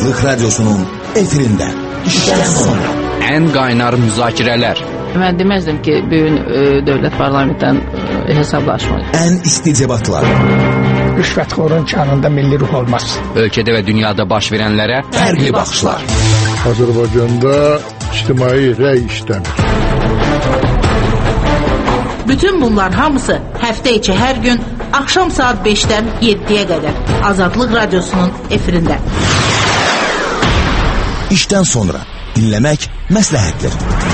Azadlık Radyosu'nun efirinde. İşten sonra. En kaynar müzakireler. Ben demezdim ki bugün devlet parlamentten hesaplaşmayı. En isticebatlar. Rüşvetxorun kanında milli ruh olmaz. Ülkede ve dünyada baş verenlere farklı bakışlar. Azərbaycanda ictimai rəy işləmir. Bütün bunlar hamısı həftə içi hər gün axşam saat 5'ten 7'ye kadar Azadlık Radyosu'nun efirinde. İşten sonra dinlemek məsləhətdir.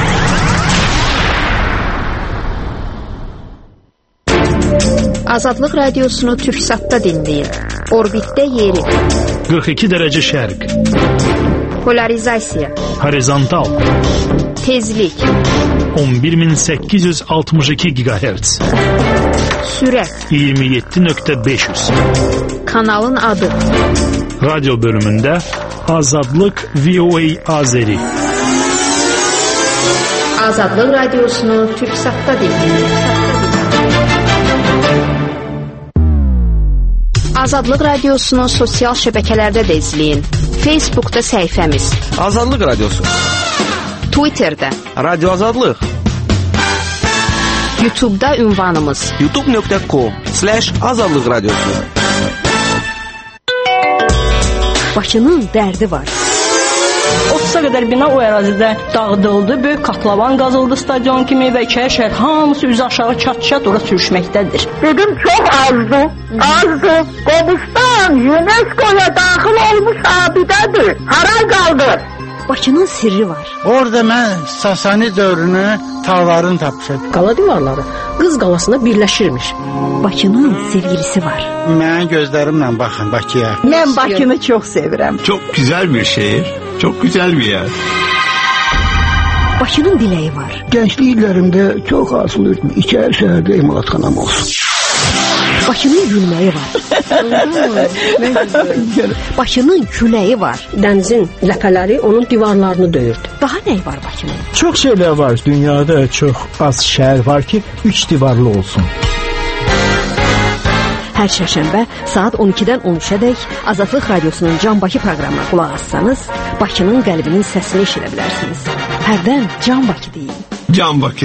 Azadlık Radyosunu TürkSat'ta dinleyin. Orbitdə yeri. 42 dərəcə şərq. Polarizasiya. Horizontal. Tezlik. 11862 GHz. Sürət. 27.500. Kanalın adı. Radyo bölümündə Azadlık VOA Azeri. Azadlık Radyosunu TürkSat'ta dinleyin. Azadlık Radyosunu sosial şəbəkələrdə də izləyin. Facebook'ta səhifəmiz Azadlık Radyosu, Twitter'da Radyo Azadlık, YouTube'da ünvanımız youtube.com/Azadlık Radyosu. Bakının dərdi var. 30'a qədər bina o ərazidə dağıdıldı. Böyük katlavan qazıldı stadion kimi və iki şəhər hamısı üzü aşağı çat-çat ora sürüşməkdədir. Dedim çok azdı. Qobustan UNESCO'ya daxil olmuş abidədir. Haray qaldı. Bakının sirri var. Orada mən Sasani dövrünü tağların tapmışam. Qala divarları Qız qalasına birləşirmiş. Bakının sevgilisi var. Mən gözlərimlə baxın Bakıya. Mən Bakını çox sevirəm. Çok güzel bir şehir, çok güzel bir yer. Bakının diləyi var. Gençlik illərimdə çox arzulayırdım. İçəri şəhərdə imalatxanam olsun. Bakının gülməyi var. Bakının küləyi var. Dənizin ləpələri onun divarlarını döyürdü. Daha nə var Bakının? Çox şeylər var. Dünyada çox az şəhər var ki, 3 divarlı olsun. Hər şərşənbə saat 12-dən 13-ə dək Azadlıq Radyosunun Can Bakı proqramına qulaq assanız, Bakının qəlbinin səsini eşidə bilərsiniz. Hərdən Can Bakı deyin. Can Bakı.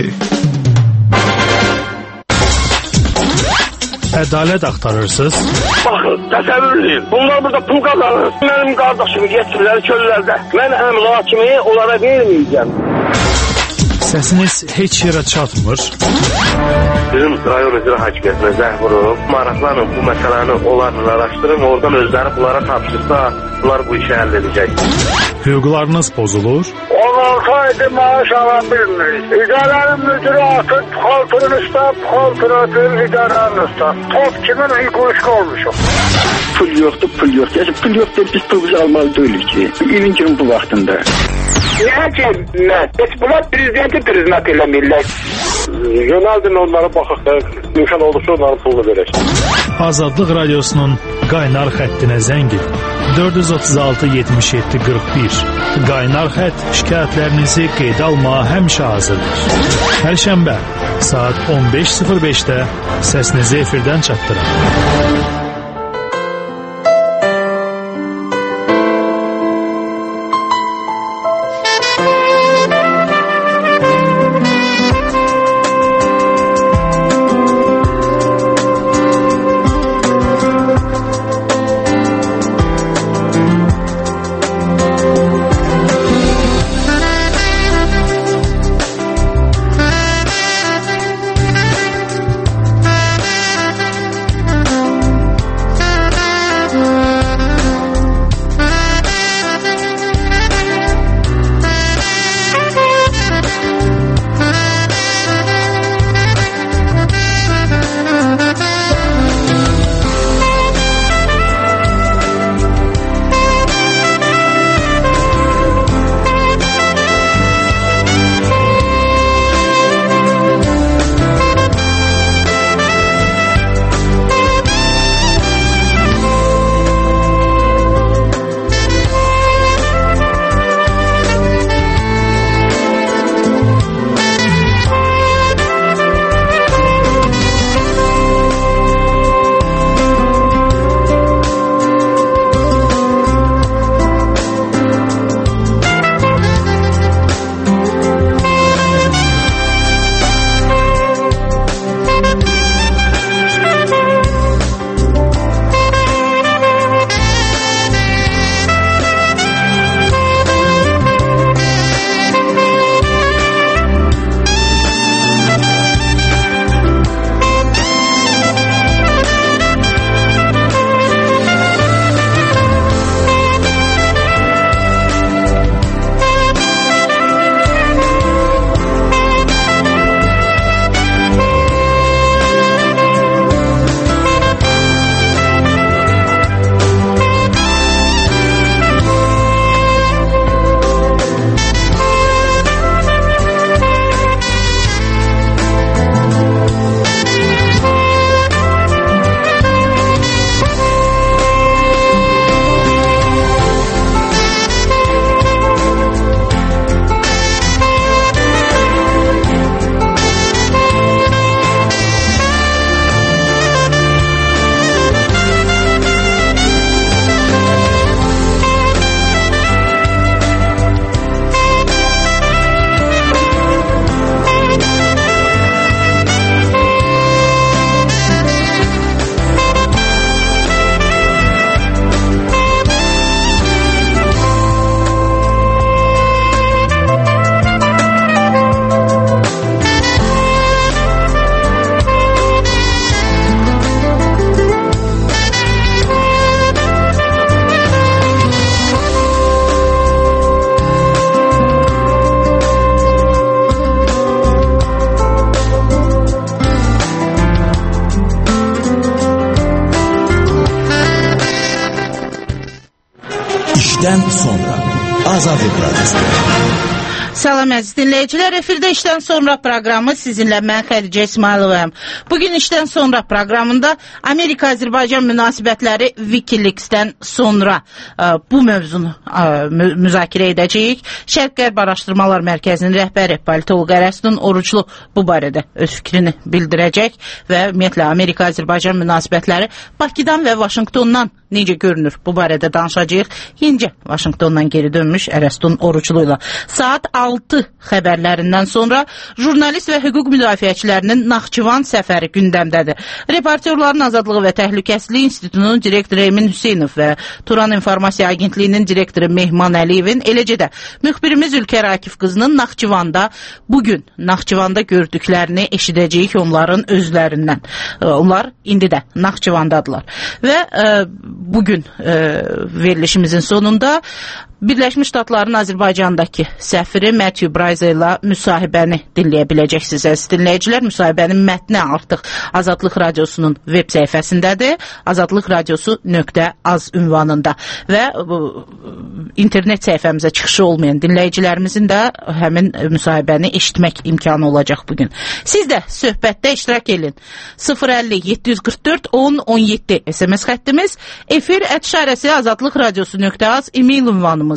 Ədalət axtarırsınız? Baxın, təsəvvür edin. Bunlar burada pul qazanır. Mənim qardaşımı getirirlər çöllərdə. Mən əmlakımı onlara verməyəcəm. Səsiniz heç yerə çatmır. Bizim rayon icra hakimiyyətinə zəng vurub, maraqlanın bu məsələni onlarla araşdırın, oradan özləri bunlara tapşırsa, bunlar bu işi həll edəcək. Hüquqlarınız pozulur. 16 aydır maaş ala bilmirik. İdarənin müdürü atıb, xaltının üstə, xaltını atır, idarənin üstə. Top kimin hüquq olmuşum. Pul yoxdur, pul yoxdur. Pul yoxdur, biz pul almalı deyilik ki. İlin günün bu vaxtında. Niyə ki, heç bunlar prezidenti priznat eləmirlər. Yönəldin onlara baxaq da, imkan olursa onların pulunu verək. Azadlıq Radyosunun qaynar xəttinə zəng edin. 436-77-41. Qaynar xətt şikayətlərinizi qeydə almağa həmişə hazırdır. Hər şənbə saat 15:05-də səsinizi efirdən çatdırın. İşdən sonra Azadlıq Radyosu. Salam əziz dinləyicilər, efirdə işdən sonra proqramı sizinlə mən Xədicə İsmayılovayam. Bugün işdən sonra proqramında Amerika-Azərbaycan münasibətləri Wikileaks-dən sonra bu mövzunu müzakirə edəcəyik. Şərq-Qərb Araşdırmalar Mərkəzinin rəhbəri politoloq Ərəstun Oruclu bu barədə öz fikrini bildirəcək və ümumiyyətlə Amerika-Azərbaycan münasibətləri Bakıdan və Vaşinqtondan necə görünür bu barədə danışacağıq. Yenicə Vaşinqtondan geri dönmüş Ərəstun Oruclu ilə. Saat 6 xəbərlərindən sonra jurnalist və hüquq müdafiəçilərinin Naxçıvan səfəri gündəmdədir. Reportyorların Azadlığı və Təhlükəsizliyi İnstitutunun direktoru Emin Hüseynov və Turan İnformasiya Agentliyinin direktoru Mehman Əliyevin, eləcə də müxbirimiz Ülkər Akif qızının bugün Naxçıvanda gördüklərini eşidəcəyik onların özlərindən. Onlar indi də Naxçıvandadılar. Və bugün verilişimizin sonunda Birləşmiş Ştatların Azərbaycandakı səfiri Matthew Bryza ilə müsahibəni dinləyə biləcəksiniz əziz dinləyicilər. Müsahibənin mətni artıq Azadlıq Radiosunun web səhifəsindədir. azadlıqradiosu.az ünvanında və internet səhifəmizə çıxışı olmayan dinləyicilərimizin də həmin müsahibəni eşitmək imkanı olacaq bugün. Siz də söhbətdə iştirak edin. 050-744-10-17 SMS xəttimiz, efir@şarəsi azadlıqradiosu.az e-mail ünvanımız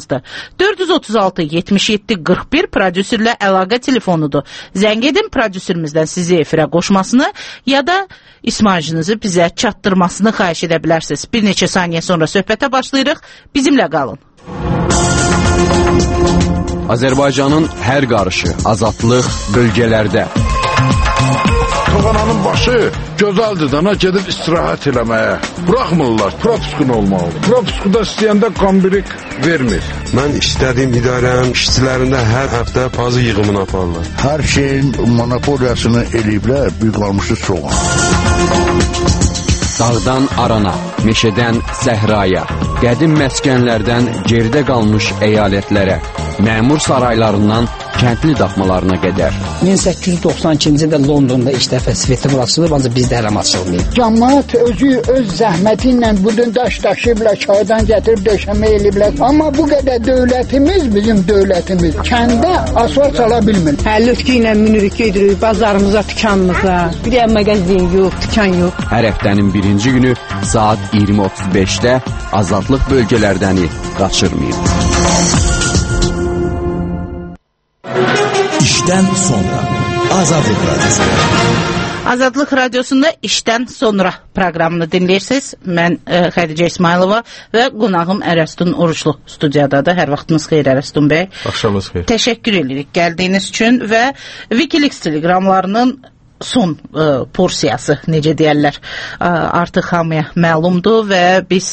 436-77-41 prodüserlə əlaqə telefonudur. Zəng edin, prodüserimizdən sizi efirə qoşmasını ya da ismacınızı bizə çatdırmasını xahiş edə bilərsiniz. Bir neçə saniyə sonra söhbətə başlayırıq. Bizimlə qalın. Azərbaycanın hər qarışı azadlıq bölgələrdə. Toğananın başı gözəldir, dana gedib istirahət eləməyə. Buraxmırlar, propuskun olmalıdır. Propuskuda istəyəndə qambirik vermir. Mən istədiyim idarənin işçilərində hər həftə pazı yığımını aparırlar. Hər şeyin monopoliyasını eləyiblər, büyük qalmışı soğan. Dağdan arana, meşədən səhraya, qədim məskənlərdən geridə qalmış əyalətlərə, məmur saraylarından kəndli daxmalarına qədər. 1892-ci ildə Londonda ilk dəfə Svetlana açılıb, ancaq bizdə hələm açılmayıb. Cəmaət özü öz zəhməti ilə budun daş daşıyıblar, kağıdan gətirib döşəmə eləyiblər. Amma bu qədər dövlətimiz, bizim dövlətimiz, kəndə asfalt çala bilmir. Lütki ilə minirik, gedirik bazarımıza, dükanımıza. Bir yer mağazin yox, dükan yox. Hər həftənin birinci günü saat 20:35-də azadlıq bölgələrdəni qaçırmayın. İşdən sonra Azadlıq Radyosu. Azadlıq Radiosunda işdən sonra proqramını dinləyirsiniz. Mən Xədicə İsmayılova və qonağım Ərəstun Oruclu studiyadadır. Hər vaxtınız xeyir Ərəstun bəy. Axşamınız xeyir. Təşəkkür edirik gəldiyiniz üçün və Wikileaks telegramlarının son porsiyası, necə deyərlər, artıq hamıya məlumdur və biz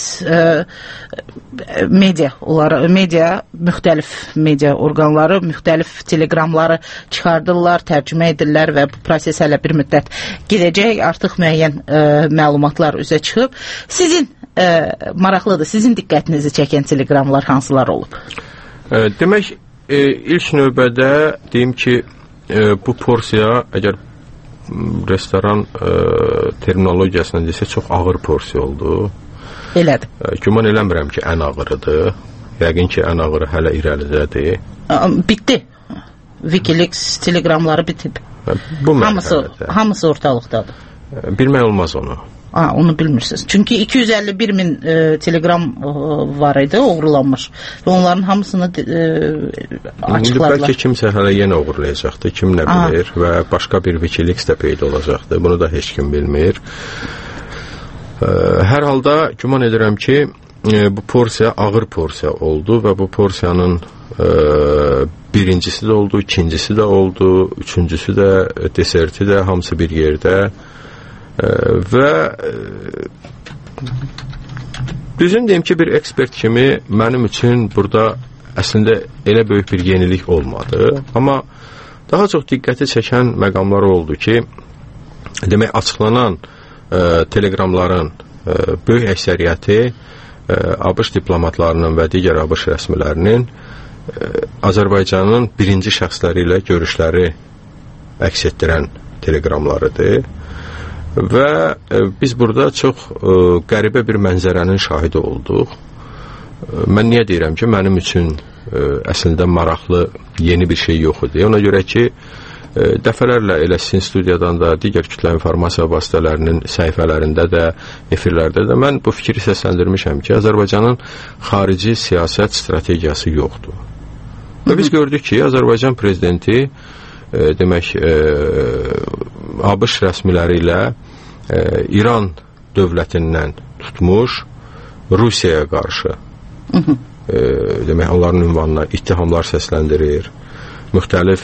müxtəlif media orqanları, müxtəlif telegramları çıxardırlar, tərcümə edirlər və bu proses hələ bir müddət gedəcək. Artıq müəyyən məlumatlar üzə çıxıb. Sizin maraqlıdır, sizin diqqətinizi çəkən telegramlar hansılar olub? Demək, ilk növbədə deyim ki, bu porsiya, əgər restoran terminologiyasına desə, çox ağır porsiya oldu. Elədir. Güman eləmirəm ki, ən ağırıdır. Yəqin ki, ən ağırı hələ irəlidədir. Bitdi. Wikileaks telegramları bitib. Hamısı ortalıqdadır. Bilmək olmaz onu. Onu bilmirsiniz. Çünki 251 min telegram var idi, uğurlanmış. Və onların hamısını açıqladılar. Bəlkə kimsə hələ yenə uğurlayacaqdır, kim nə bilir və başqa bir Wikileaks də peyda olacaqdır. Bunu da heç kim bilmir. Hər halda güman edirəm ki, bu porsiya ağır porsiya oldu və bu porsiyanın birincisi də oldu, ikincisi də oldu, üçüncüsü də, deserti də, hamısı bir yerdə. Və düzün deyim ki, bir ekspert kimi mənim üçün burada əslində elə böyük bir yenilik olmadı. Amma daha çox diqqəti çəkən məqamlar oldu ki, demək açıqlanan telegramların böyük əksəriyyəti ABŞ diplomatlarının və digər ABŞ rəsmilərinin Azərbaycanın birinci şəxsləri ilə görüşləri əks etdirən telegramlarıdır. Və biz burada çox qəribə bir mənzərənin şahidi olduq. mən niyə deyirəm ki, mənim üçün əslində maraqlı yeni bir şey yox idi. Ona görə ki, dəfələrlə elə sizin studiyadan da, digər kütlə informasiya vasitələrinin səhifələrində də, efirlərdə də mən bu fikri səsləndirmişəm ki, Azərbaycanın xarici siyasət strategiyası yoxdur. Və biz gördük ki, Azərbaycan prezidenti demək ABŞ rəsmiləri ilə İran dövlətindən tutmuş Rusiyaya qarşı demək onların ünvanına ittihamlar səsləndirir, müxtəlif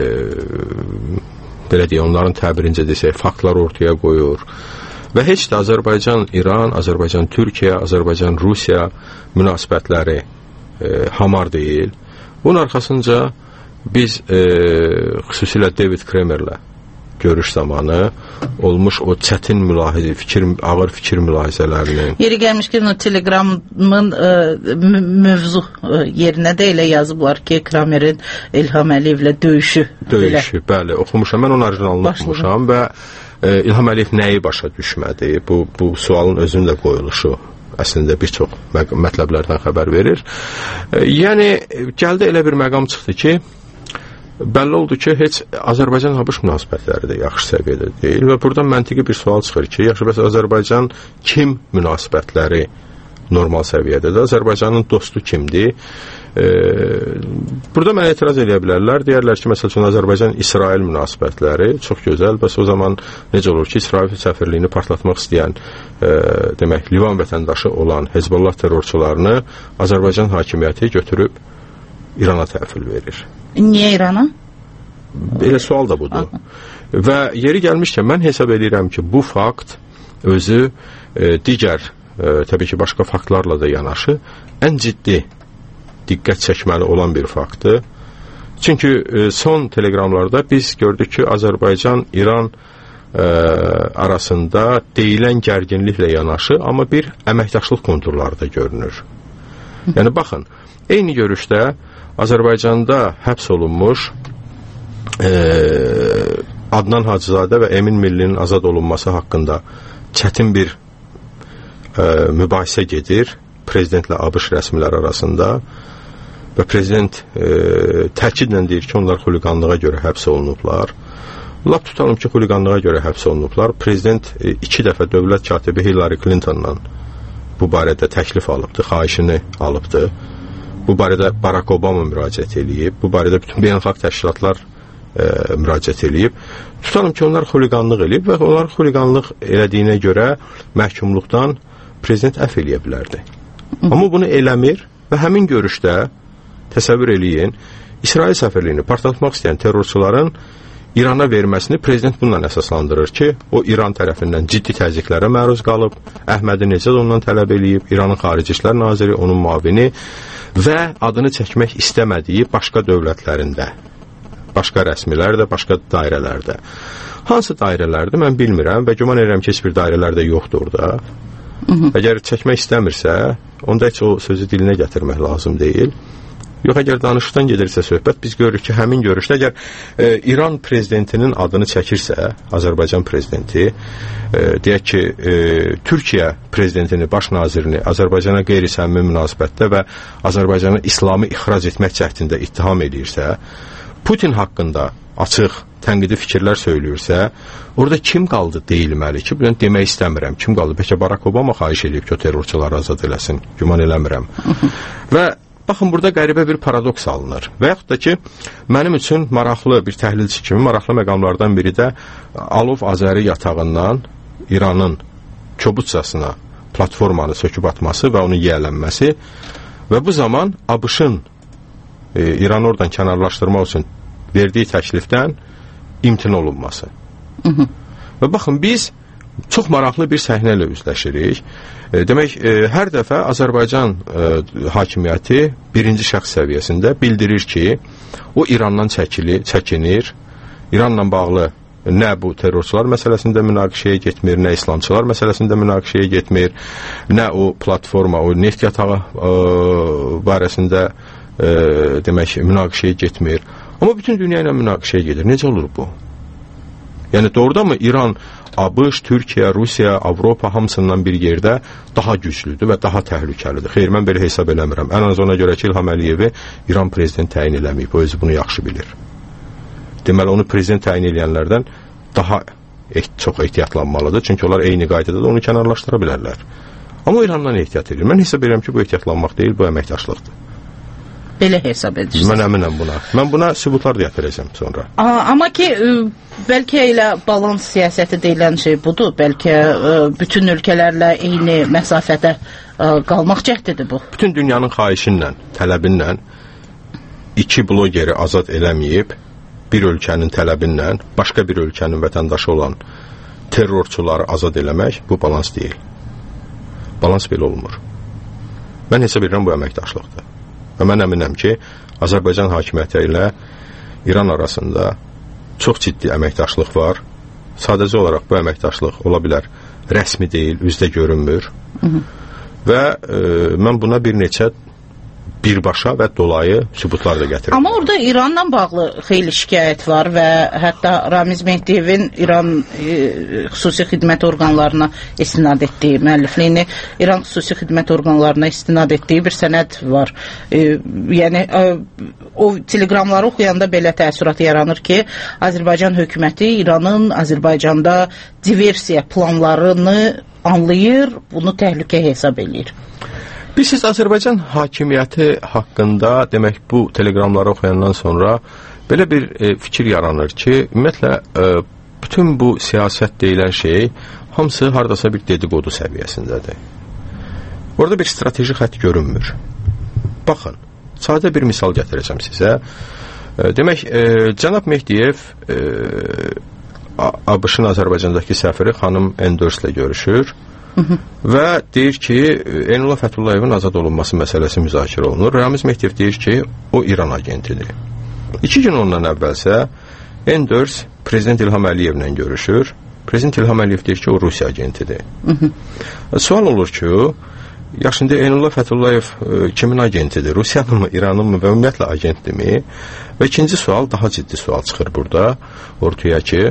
belə deyək, onların təbirincə desək, faktlar ortaya qoyur və heç də Azərbaycan-İran, Azərbaycan-Türkiyə, Azərbaycan-Rusiya münasibətləri hamar deyil. Bunun arxasınca biz xüsusilə David Kremerlə görüş zamanı olmuş o çətin ağır fikir mülahizələrinin. Yeri gəlmişkən o Telegramın mövzu yerinə də elə yazıblar ki, Kremerin İlham Əliyevlə döyüşü. Bəli, oxumuşam. Mən onun orijinalını oxumuşam və İlham Əliyev nəyi başa düşmədi? Bu sualın özünün də qoyuluşu əslində bir çox mətləblərdən xəbər verir. Yəni, gəldi elə bir məqam çıxdı ki, bəlli oldu ki, heç Azərbaycan-ABŞ münasibətləri də yaxşı səviyyədə deyil və buradan məntiqi bir sual çıxır ki, yaxşı, bəs Azərbaycan kim münasibətləri normal səviyyədədir? Azərbaycanın dostu kimdir? Burada mənə etiraz edə bilərlər. Deyərlər ki, məsəl üçün Azərbaycan-İsrail münasibətləri çox gözəl, bəs o zaman necə olur ki, İsrail səfirliyini partlatmaq istəyən demək, Livan vətəndaşı olan Hezbollah terrorçularını Azərbaycan hakimiyyəti götürüb İrana təhvil verir. Niyə İrana? Elə sual da budur. Və yeri gəlmişkən mən hesab edirəm ki, bu fakt özü digər təbii ki, başqa faktlarla da yanaşı ən ciddi diqqət çəkməli olan bir faktdır. Çünki son teleqramlarda biz gördük ki, Azərbaycan-İran arasında deyilən gərginliklə yanaşı, amma bir əməkdaşlıq konturları da görünür. Yəni, baxın, eyni görüşdə Azərbaycanda həbs olunmuş Adnan Hacızadə və Emin Millinin azad olunması haqqında çətin bir mübahisə gedir prezidentlə ABŞ rəsmiləri arasında və prezident təkidlə deyir ki, onlar xuliqanlığa görə həbs olunublar. Lap tutalım ki, xuliqanlığa görə həbs olunublar. Prezident 2 dəfə dövlət katibi Hillary Clinton'dan bu barədə təklif alıbdı, xahişini alıbdı. Bu barədə Barack Obama müraciət eləyib, bu barədə bütün beynəlxalq təşkilatlar müraciət eləyib. Tutalım ki, onlar xuliqanlıq eləyib və onlar xuliqanlıq elədiyinə görə məhkumluqdan prezident əfv eləyə bilərdi. Amma bunu eləmir və həmin görüşdə təsəvvür eləyin, İsrail səfirliyini partlatmaq istəyən terrorçuların İrana verməsini prezident bununla əsaslandırır ki, o İran tərəfindən ciddi təzyiqlərə məruz qalıb, Əhmədi Necad ondan tələb eləyib, İranın Xarici İşlər Naziri, onun müavini və adını çəkmək istəmədiyi başqa dövlətlərində, başqa rəsmilərdə, başqa dairələrdə. Hansı dairələrdə mən bilmirəm və güman edirəm ki, heç bir dairələrdə yoxdur orada. Əgər çəkmək istəmirsə, onda heç o sözü dilinə gətirmək lazım deyil. Yox, əgər danışıqdan gedirsə söhbət, biz görürük ki, həmin görüşdə əgər İran prezidentinin adını çəkirsə, Azərbaycan prezidenti, deyək ki, Türkiyə prezidentini, baş nazirini Azərbaycana qeyri-səmimi münasibətdə və Azərbaycanı İslamı ixrac etmək cəhdində ittiham edirsə, Putin haqqında açıq, tənqidi fikirlər söyləyirsə, orada kim qaldı deyilməli ki, bunu demək istəmirəm, kim qaldı? Bəlkə Barack Obama xahiş edib ki, o terrorçuları azad eləsin, güman eləmirəm. Və baxın, burada qəribə bir paradoks alınır. Və yaxud da ki, mənim üçün maraqlı bir təhlilçi kimi maraqlı məqamlardan biri də Alov Azəri yatağından İranın kobudcasına platformanı söküb atması və onun yiyələnməsi və bu zaman ABŞ-ın İranı oradan kənarlaşdırmaq üçün verdiyi təklifdən imtina olunması. Və baxın, biz çox maraqlı bir səhnə ilə üzləşirik. Demək, hər dəfə Azərbaycan hakimiyyəti birinci şəxs səviyyəsində bildirir ki, o İrandan çəkinir, İranla bağlı nə bu terrorçular məsələsində münaqişəyə getmir, nə İslamçılar məsələsində münaqişəyə getmir, nə o platforma, o neft yatağı barəsində demək, münaqişəyə getmir. Amma bütün dünya ilə münaqişəyə gedir. Necə olur bu? Yəni doğrudanmı İran, ABŞ, Türkiyə, Rusiya, Avropa hamısından bir yerdə daha güclüdür və daha təhlükəlidir? Xeyr, mən belə hesab eləmirəm. Ən az ona görə ki, İlham Əliyevi İran prezident təyin eləməyib, o özü bunu yaxşı bilir. Deməli, onu prezident təyin eləyənlərdən daha çox ehtiyatlanmalıdır, çünki onlar eyni qaydada da onu kənarlaşdıra bilərlər. Amma İrandan ehtiyat edir. Mən hesab edirəm ki, bu ehtiyatlanmaq deyil, bu əməkdaşlıqdır. Belə hesab edirsiniz. Mən əminəm buna. Mən buna sübutlar da gətirəcəm sonra. Amma ki, bəlkə elə balans siyasəti deyilən şey budur. Bəlkə bütün ölkələrlə eyni məsafədə qalmaq cəhdidir bu. Bütün dünyanın xahişinlə, tələbinlə iki blogeri azad eləməyib, bir ölkənin tələbinlə başqa bir ölkənin vətəndaşı olan terrorçuları azad eləmək, bu balans deyil. Balans belə olmur. Mən hesab edirəm bu əməkdaşlıqdır. Və mən əminəm ki, Azərbaycan hakimiyyəti ilə İran arasında çox ciddi əməkdaşlıq var. Sadəcə olaraq bu əməkdaşlıq ola bilər rəsmi deyil, üzdə görünmür. Və mən buna bir neçə birbaşa və dolayı sübutlar da gətirir. Amma orada İranla bağlı xeyli şikayət var və hətta Ramiz Mehdiyevin İran xüsusi xidmət orqanlarına istinad etdiyi, müəllifliyini İran xüsusi xidmət orqanlarına istinad etdiyi bir sənəd var. Yəni o teleqramları oxuyanda belə təəssürat yaranır ki, Azərbaycan hökuməti İranın Azərbaycanda diversiya planlarını anlayır, bunu təhlükə hesab eləyir. Bilirsiniz, Azərbaycan hakimiyyəti haqqında demək bu teleqramları oxuyandan sonra belə bir fikir yaranır ki, ümumiyyətlə bütün bu siyasət deyilən şey hamısı hardasa bir dedikodu səviyyəsindədir. Orada bir strateji xətt görünmür. Baxın, sadə bir misal gətirəcəm sizə. Demək, cənab Mehdiyev ABŞ-ın Azərbaycandakı səfiri xanım Enders ilə görüşür. Və deyir ki, Eynullah Fətullayevin azad olunması məsələsi müzakirə olunur. Ramiz Mehdiyev deyir ki, o İran agentidir. 2 gün ondan əvvəlsə Enders Prezident İlham Əliyevlə görüşür. Prezident İlham Əliyev deyir ki, o Rusiya agentidir. Sual olur ki, yaxşında Eynullah Fətullayev kimin agentidir? Rusiyanın mı, İranın mı və ümumiyyətlə agentdirmi? Və ikinci sual, daha ciddi sual çıxır burada ortaya ki,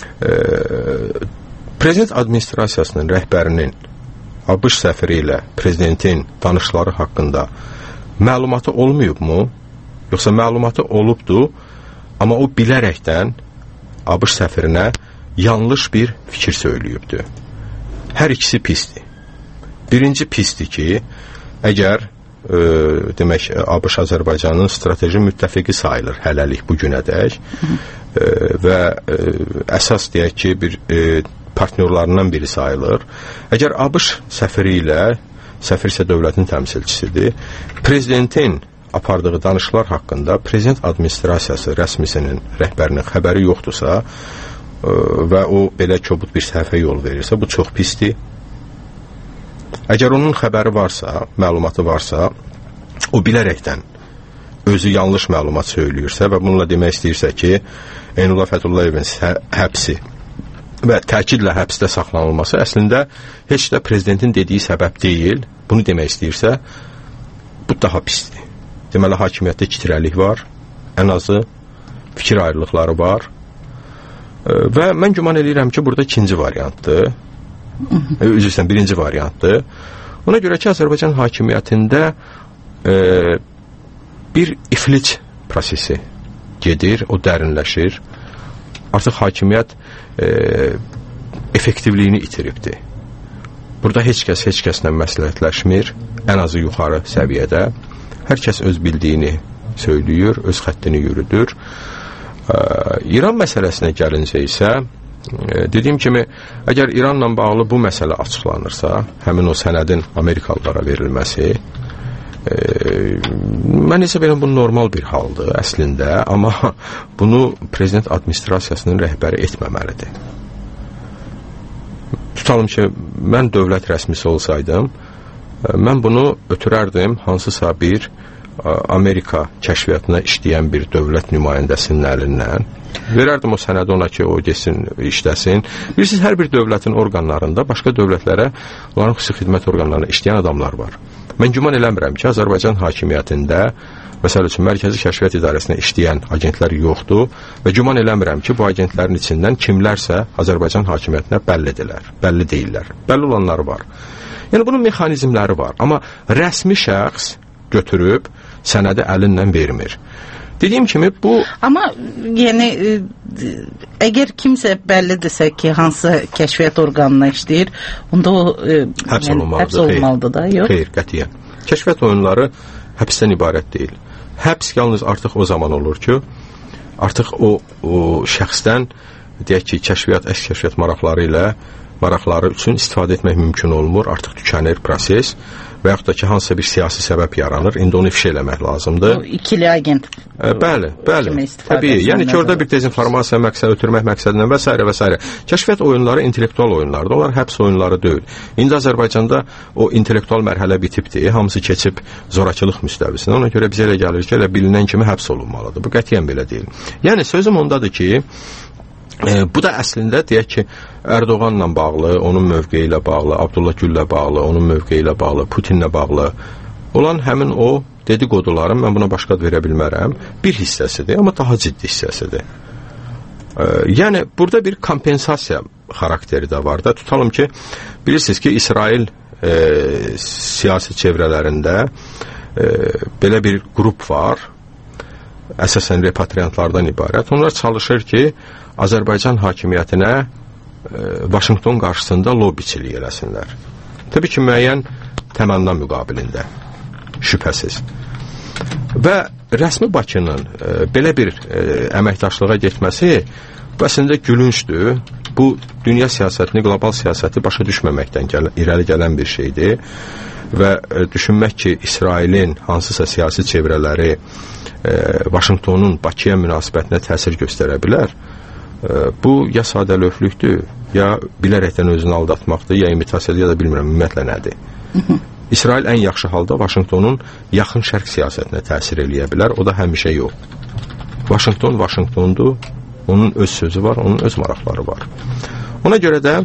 Prezident administrasiyasının rəhbərinin ABŞ səfiri ilə prezidentin danışıqları haqqında məlumatı olmayıbmı? Yoxsa məlumatı olubdu, amma o bilərəkdən ABŞ səfirinə yanlış bir fikir söyləyibdi. Hər ikisi pisdir. Birinci pisdir ki, əgər demək ABŞ Azərbaycanın strateji müttəfiqi sayılır hələlik bu günədək və əsas deyək ki, bir partnyorlarından biri sayılır. Əgər ABŞ səfiri ilə, səfir isə dövlətin təmsilçisidir, prezidentin apardığı danışıqlar haqqında prezident administrasiyası rəsmisinin rəhbərinin xəbəri yoxdursa və o belə kobud bir səhvə yol verirsə, bu çox pisdir. Əgər onun xəbəri varsa, məlumatı varsa, o bilərəkdən özü yanlış məlumat söyləyirsə və bununla demək istəyirsə ki, Eynullah Fətullayevin həbsi və təkidlə həbsdə saxlanılması əslində heç də prezidentin dediyi səbəb deyil, bunu demək istəyirsə, bu daha pisdir. Deməli, hakimiyyətdə kitrəlik var, ən azı fikir ayrılıqları var və mən güman edirəm ki, burada ikinci variantdır, üzrsən, birinci variantdır. Ona görə ki, Azərbaycan hakimiyyətində bir iflic prosesi gedir, o dərinləşir. Artıq hakimiyyət effektivliyini itiribdir. Burada heç kəslə məsləhətləşmir, ən azı yuxarı səviyyədə. Hər kəs öz bildiyini söylüyor, öz xəttini yürüdür. İran məsələsinə gəlincə isə, dediyim kimi, əgər İranla bağlı bu məsələ açıqlanırsa, həmin o sənədin Amerikalılara verilməsi, mən hesab edirəm bu normal bir haldır əslində, amma bunu prezident administrasiyasının rəhbəri etməməlidir. Tutalım ki, mən dövlət rəsmisi olsaydım, mən bunu ötürərdim hansısa bir Amerika kəşfiyyatına işləyən bir dövlət nümayəndəsinin əlindən. Verərdim o sənədi ona ki, o geçsin, işləsin. Bilirsiniz, hər bir dövlətin orqanlarında başqa dövlətlərə, onların xüsusi xidmət orqanlarına işləyən adamlar var. Mən güman eləmirəm ki, Azərbaycan hakimiyyətində Məsəl üçün, Mərkəzi Kəşfiyyat İdarəsində işləyən agentlər yoxdur və güman eləmirəm ki, bu agentlərin içindən kimlərsə Azərbaycan hakimiyyətinə bəlli deyirlər. Bəlli olanları var. Yəni, bunun mexanizmləri var. Amma rəsmi şəxs götürüb sənədi əlinlə vermir. Dediyim kimi bu... Amma yəni əgər kimsə bəllidirsə ki, hansı kəşfiyyat orqanına işləyir, onda o həbs olunmalıdır da, yox? Xeyr, qətiyyən. Kəşfiyyat oyunları həbsdən ibarət deyil. Həbs yalnız artıq o zaman olur ki, artıq o şəxsdən, deyək ki, kəşfiyyat maraqları üçün istifadə etmək mümkün olmur, artıq tükənir proses və yaxud da ki, hansısa bir siyasi səbəb yaranır, indi onu ifşa eləmək lazımdır. O ikili agent. Bəli. Təbii, yəni ki, orada bir dezinformasiya məqsədi, ötürmək məqsədindən və s. və s. Kəşfiyyat oyunları intellektual oyunlardır, onlar həbs oyunları deyil. İndi Azərbaycanda o intellektual mərhələ bitibdir, hamısı keçib zorakılıq müstəvisinə, ona görə bizə elə gəlir ki, elə bilinən kimi həbs olunmalıdır. Bu qətiyyən belə deyil. Yəni, sözüm ondadır ki, bu da əslində deyək ki, Ərdoğanla bağlı, onun mövqeyi ilə bağlı, Abdullah Güllə bağlı, onun mövqeyi ilə bağlı, Putinlə bağlı olan həmin o dedikoduların, mən buna başqa verə bilmərəm, bir hissəsidir, amma daha ciddi hissəsidir. Yəni, burada bir kompensasiya xarakteri də var da. Tutalım ki, bilirsiniz ki, İsrail siyasi çevrələrində belə bir qrup var, əsasən repatriantlardan ibarət. Onlar çalışır ki, Azərbaycan hakimiyyətinə Vaşinqton qarşısında lobbiçilik eləsinlər. Təbii ki, müəyyən təmənna müqabilində, şübhəsiz. Və rəsmi Bakının belə bir əməkdaşlığa getməsi bu əslində gülüncdür. Bu, dünya siyasətini, qlobal siyasəti başa düşməməkdən irəli gələn bir şeydir. Və düşünmək ki, İsrailin hansısa siyasi çevrələri Vaşinqtonun Bakıya münasibətinə təsir göstərə bilər. Bu ya sadəlövhlükdür, ya bilərəkdən özünü aldatmaqdır, ya imitasiyadır, ya da bilmirəm, ümumiyyətlə nədir. İsrail ən yaxşı halda Vaşinqtonun yaxın şərq siyasətinə təsir eləyə bilər, o da həmişə yox. Vaşinqton Vaşinqtondur, onun öz sözü var, onun öz maraqları var. Ona görə də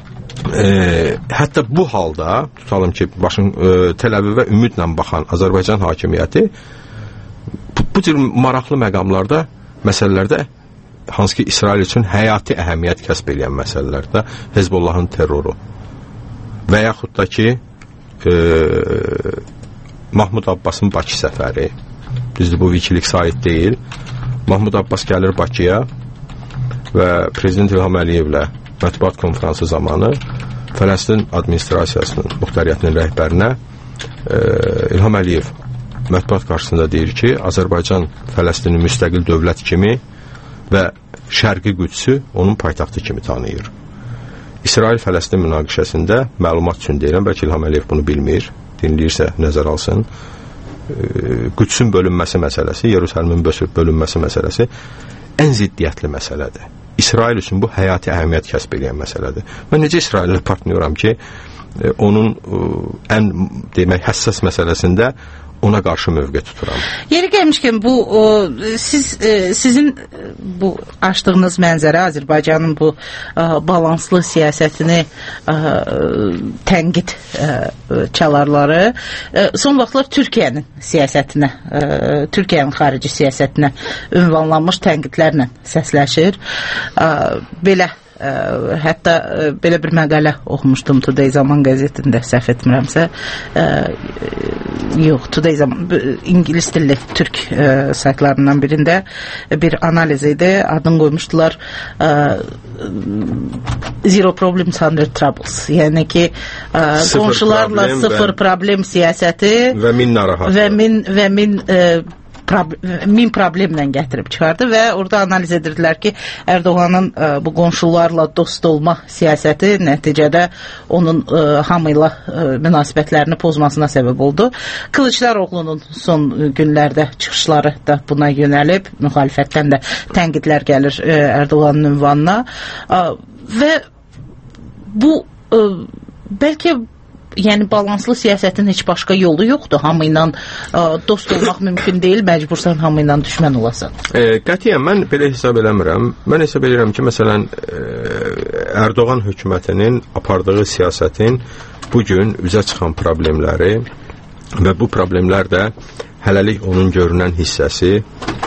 hətta bu halda, tutalım ki, Tel Avivə ümidlə baxan Azərbaycan hakimiyyəti bu cür maraqlı məqamlarda, məsələlərdə, hansı ki, İsrail üçün həyati əhəmiyyət kəsb edən məsələlərdə Hezbollahın terroru və yaxud da ki, Mahmud Abbasın Bakı səfəri, düzdür, bu Wikileaks aid deyil. Mahmud Abbas gəlir Bakıya və Prezident İlham Əliyevlə mətbuat konfransı zamanı Fələstin administrasiyasının muxtariyyətinin rəhbərinə İlham Əliyev mətbuat qarşısında deyir ki, Azərbaycan Fələstinin müstəqil dövlət kimi və Şərqi Qüdsü onun paytaxtı kimi tanıyır. İsrail-Fələstin münaqişəsində məlumat üçün deyirəm, bəlkə İlham Əliyev bunu bilmir, dinləyirsə nəzər alsın. Qüdsün bölünməsi məsələsi, Yerusəlimin bölünməsi məsələsi ən ziddiyyətli məsələdir. İsrail üçün bu həyati əhəmiyyət kəsb edən məsələdir. Mən necə İsraillə partnıyorum ki, onun ən demək həssas məsələsində ona qarşı mövqe tuturam. Yeri gəlmişkən bu sizin bu açdığınız mənzərə Azərbaycanın bu balanslı siyasətini tənqid çalarları son vaxtlar Türkiyənin siyasətinə, Türkiyənin xarici siyasətinə ünvanlanmış tənqidlərlə səsləşir. Belə hətta belə bir məqalə oxumuşdum Today Zaman qəzetində, səhv etmirəmsə, yox, Today Zaman İngilis dilli Türk saytlarından birində bir analiz idi, adını qoymuşdular Zero Problems, 100 Troubles, yəni ki qonşularla sıfır problem siyasəti və min narahat və min problemlə gətirib çıxardı və orada analiz edirdilər ki, Ərdoğanın bu qonşularla dost olma siyasəti nəticədə onun hamı ilə münasibətlərini pozmasına səbəb oldu. Kılıçdaroğlu'nun son günlərdə çıxışları da buna yönəlib, müxalifətdən də tənqidlər gəlir Ərdoğanın ünvanına və bu bəlkə yəni balanslı siyasətin heç başqa yolu yoxdur. Hamı ilə dost olmaq mümkün deyil, məcbursan hamı ilə düşmən olasan. Qətiyyən, mən belə hesab eləmirəm. Mən hesab edirəm ki, məsələn, Ərdoğan hökumətinin apardığı siyasətin bugün üzə çıxan problemləri və bu problemlər də hələlik onun görünən hissəsi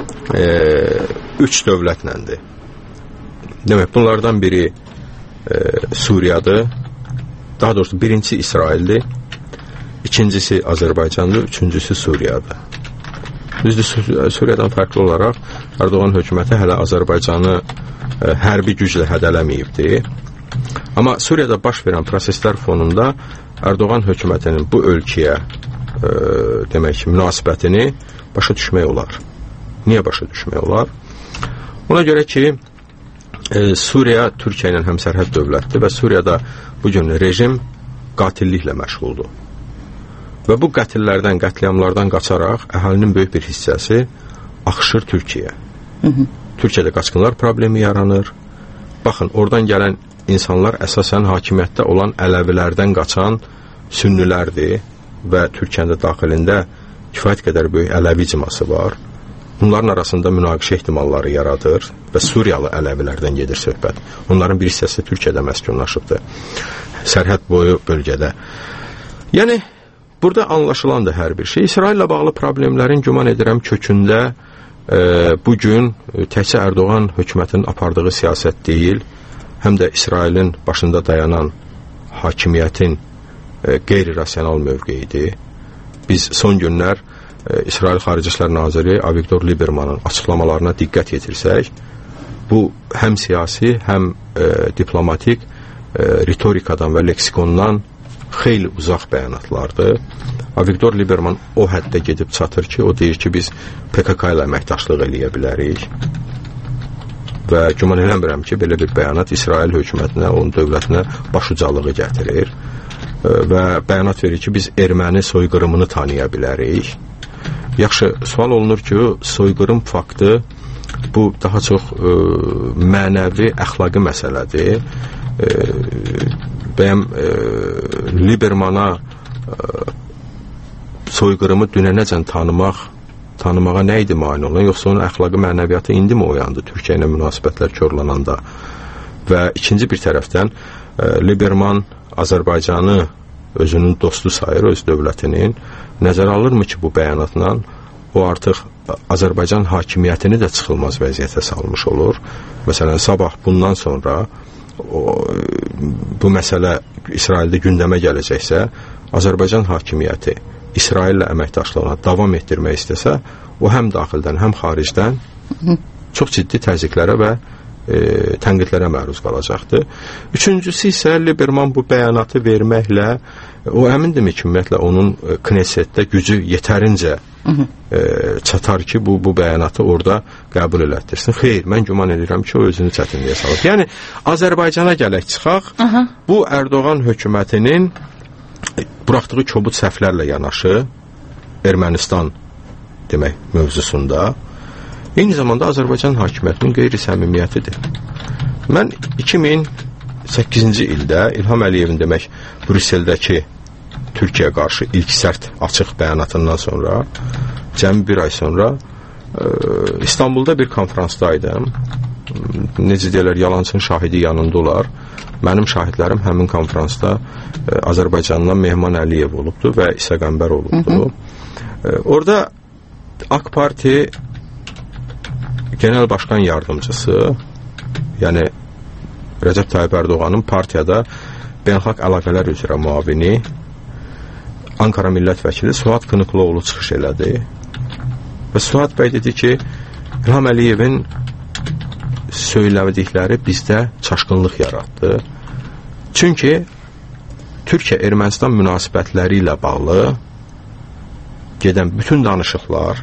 3 dövlətləndir. Demək, bunlardan biri Suriyadır, daha doğrusu birincisi İsraildir, ikincisi Azərbaycandır, üçüncüsü Suriyadır. Düzdür, Suriyadan fərqli olaraq Erdoğan hökuməti hələ Azərbaycanı hərbi güclə hədələməyibdir. Amma Suriyada baş verən proseslər fonunda Erdoğan hökumətinin bu ölkəyə demək ki, münasibətini başa düşmək olar. Niyə başa düşmək olar? Ona görə ki, Suriya Türkiyə ilə həmsərhəd dövlətdir və Suriyada bugün rejim qatilliklə məşğuldur. Və bu qətillərdən, qətliamlardan qaçaraq əhalinin böyük bir hissəsi axışır Türkiyəyə. Türkiyədə qaçqınlar problemi yaranır. Baxın, oradan gələn insanlar əsasən hakimiyyətdə olan Ələvilərdən qaçan sünnilərdir və Türkiyənin daxilində kifayət qədər böyük Ələvi icması var. Bunların arasında münaqişə ehtimalları yaradır və Suriyalı Ələvilərdən gedir söhbət. Onların bir hissəsi Türkiyədə məskunlaşıbdır. Sərhəd boyu bölgədə. Yəni, burada anlaşılandır hər bir şey. İsraillə bağlı problemlərin güman edirəm kökündə bugün təkcə Erdoğan hökumətinin apardığı siyasət deyil, həm də İsrailin başında dayanan hakimiyyətin qeyri-rasional mövqeyidir. Biz son günlər İsrail Xarici İşlər Naziri Avigdor Liebermanın açıqlamalarına diqqət yetirsək, bu həm siyasi, həm diplomatik ritorikadan və leksikondan xeyli uzaq bəyanatlardır. Avigdor Lieberman o həddə gedib çatır ki, o deyir ki, biz PKK ilə əməkdaşlıq eləyə bilərik və güman eləmirəm ki, belə bir bəyanat İsrail hökumətinə, onun dövlətinə başucalığı gətirir və bəyanat verir ki, biz erməni soyqırımını tanıya bilərik. Yaxşı, sual olunur ki, soyqırım faktı bu daha çox mənəvi, əxlaqi məsələdir. Bəyəm Liebermana soyqırımı dünənəcən tanımağa nə idi mane olan, yoxsa onun əxlaqi mənəviyyatı indi mi oyandı Türkiyə ilə münasibətlər körlananda? Və ikinci bir tərəfdən Lieberman Azərbaycanı özünün dostu sayır, öz dövlətinin. Nəzərə alırmı ki, bu bəyanatla o artıq Azərbaycan hakimiyyətini də çıxılmaz vəziyyətə salmış olur. Məsələn, sabah bundan sonra bu məsələ İsraildə gündəmə gələcəksə, Azərbaycan hakimiyyəti İsraillə əməkdaşlığına davam etdirmək istəsə, o həm daxildən, həm xaricdən çox ciddi təzyiqlərə və tənqidlərə məruz qalacaqdır. Üçüncüsü isə Lieberman bu bəyanatı verməklə, o əmindirmi ki, ümumiyyətlə onun Knessetdə gücü yetərincə çatar ki, bu bəyanatı orada qəbul elətdirsin. Xeyr, mən güman edirəm ki, o özünü çətinliyə salır. Yəni, Azərbaycana gələk çıxaq, bu Erdoğan hökumətinin buraxdığı kobud səhvlərlə yanaşı Ermənistan demək mövzusunda eyni zamanda Azərbaycan hakimiyyətinin qeyri-səmimiyyətidir. Mən 2008-ci ildə İlham Əliyevin demək Brüsseldəki Türkiyəyə qarşı ilk sərt açıq bəyanatından sonra, cəmi bir ay sonra İstanbulda bir konferansdaydım. Necə deyirlər, yalancının şahidi yanında olar. Mənim şahidlərim həmin konferansda Azərbaycandan Mehman Əliyev olubdu və İsa Qəmbər olubdu. Orada AK Parti Genel Başkan Yardımcısı, yəni Rəcəb Tayyip Erdoğanın partiyada beynəlxalq əlaqələr üzrə müavini, Ankara millət vəkili Suat Kınıklıoğlu çıxış elədi və Suat bəy dedi ki, İlham Əliyevin söylədikləri bizdə çaşqınlıq yaratdı. Çünki Türkiyə-Ermənistan münasibətləri ilə bağlı gedən bütün danışıqlar,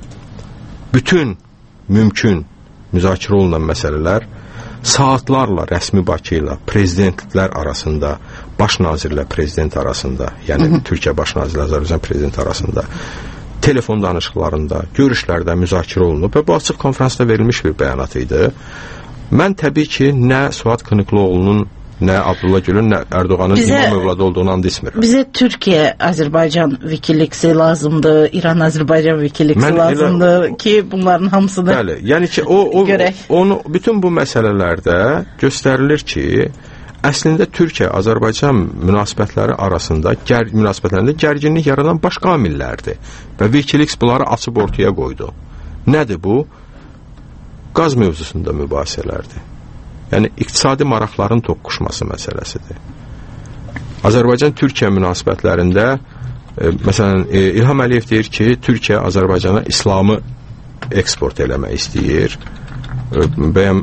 bütün mümkün müzakirə olunan məsələlər saatlarla rəsmi Bakı ilə prezidentlər arasında, baş nazirlə prezident arasında, yəni Türkiyə baş nazirlə Azərbaycan prezident arasında telefon danışıqlarında, görüşlərdə müzakirə olunub və bu açıq konferansda verilmiş bir bəyanat idi. Mən təbii ki, nə Suat Kınıklıoğlu'nun, nə Abdullah Gül'ün, nə Erdoğan'ın imam övladı olduğunu and ismirəm. Bizə Türkiyə-Azərbaycan Wikileaks-i lazımdır, İran-Azərbaycan Wikileaks-i lazımdır ki, bunların hamısını bəli, yəni ki, bütün bu məsələlərdə göstərilir ki, əslində Türkiyə-Azərbaycan münasibətləri arasında münasibətlərində gərginlik yaradan başqa amillərdir və Wikileaks bunları açıb ortaya qoydu. Nədir bu? Qaz mövzusunda mübahisələrdir. Yəni iqtisadi maraqların toqquşması məsələsidir. Azərbaycan-Türkiyə münasibətlərində məsələn İlham Əliyev deyir ki, Türkiyə Azərbaycana İslamı eksport eləmək istəyir. Bəyəm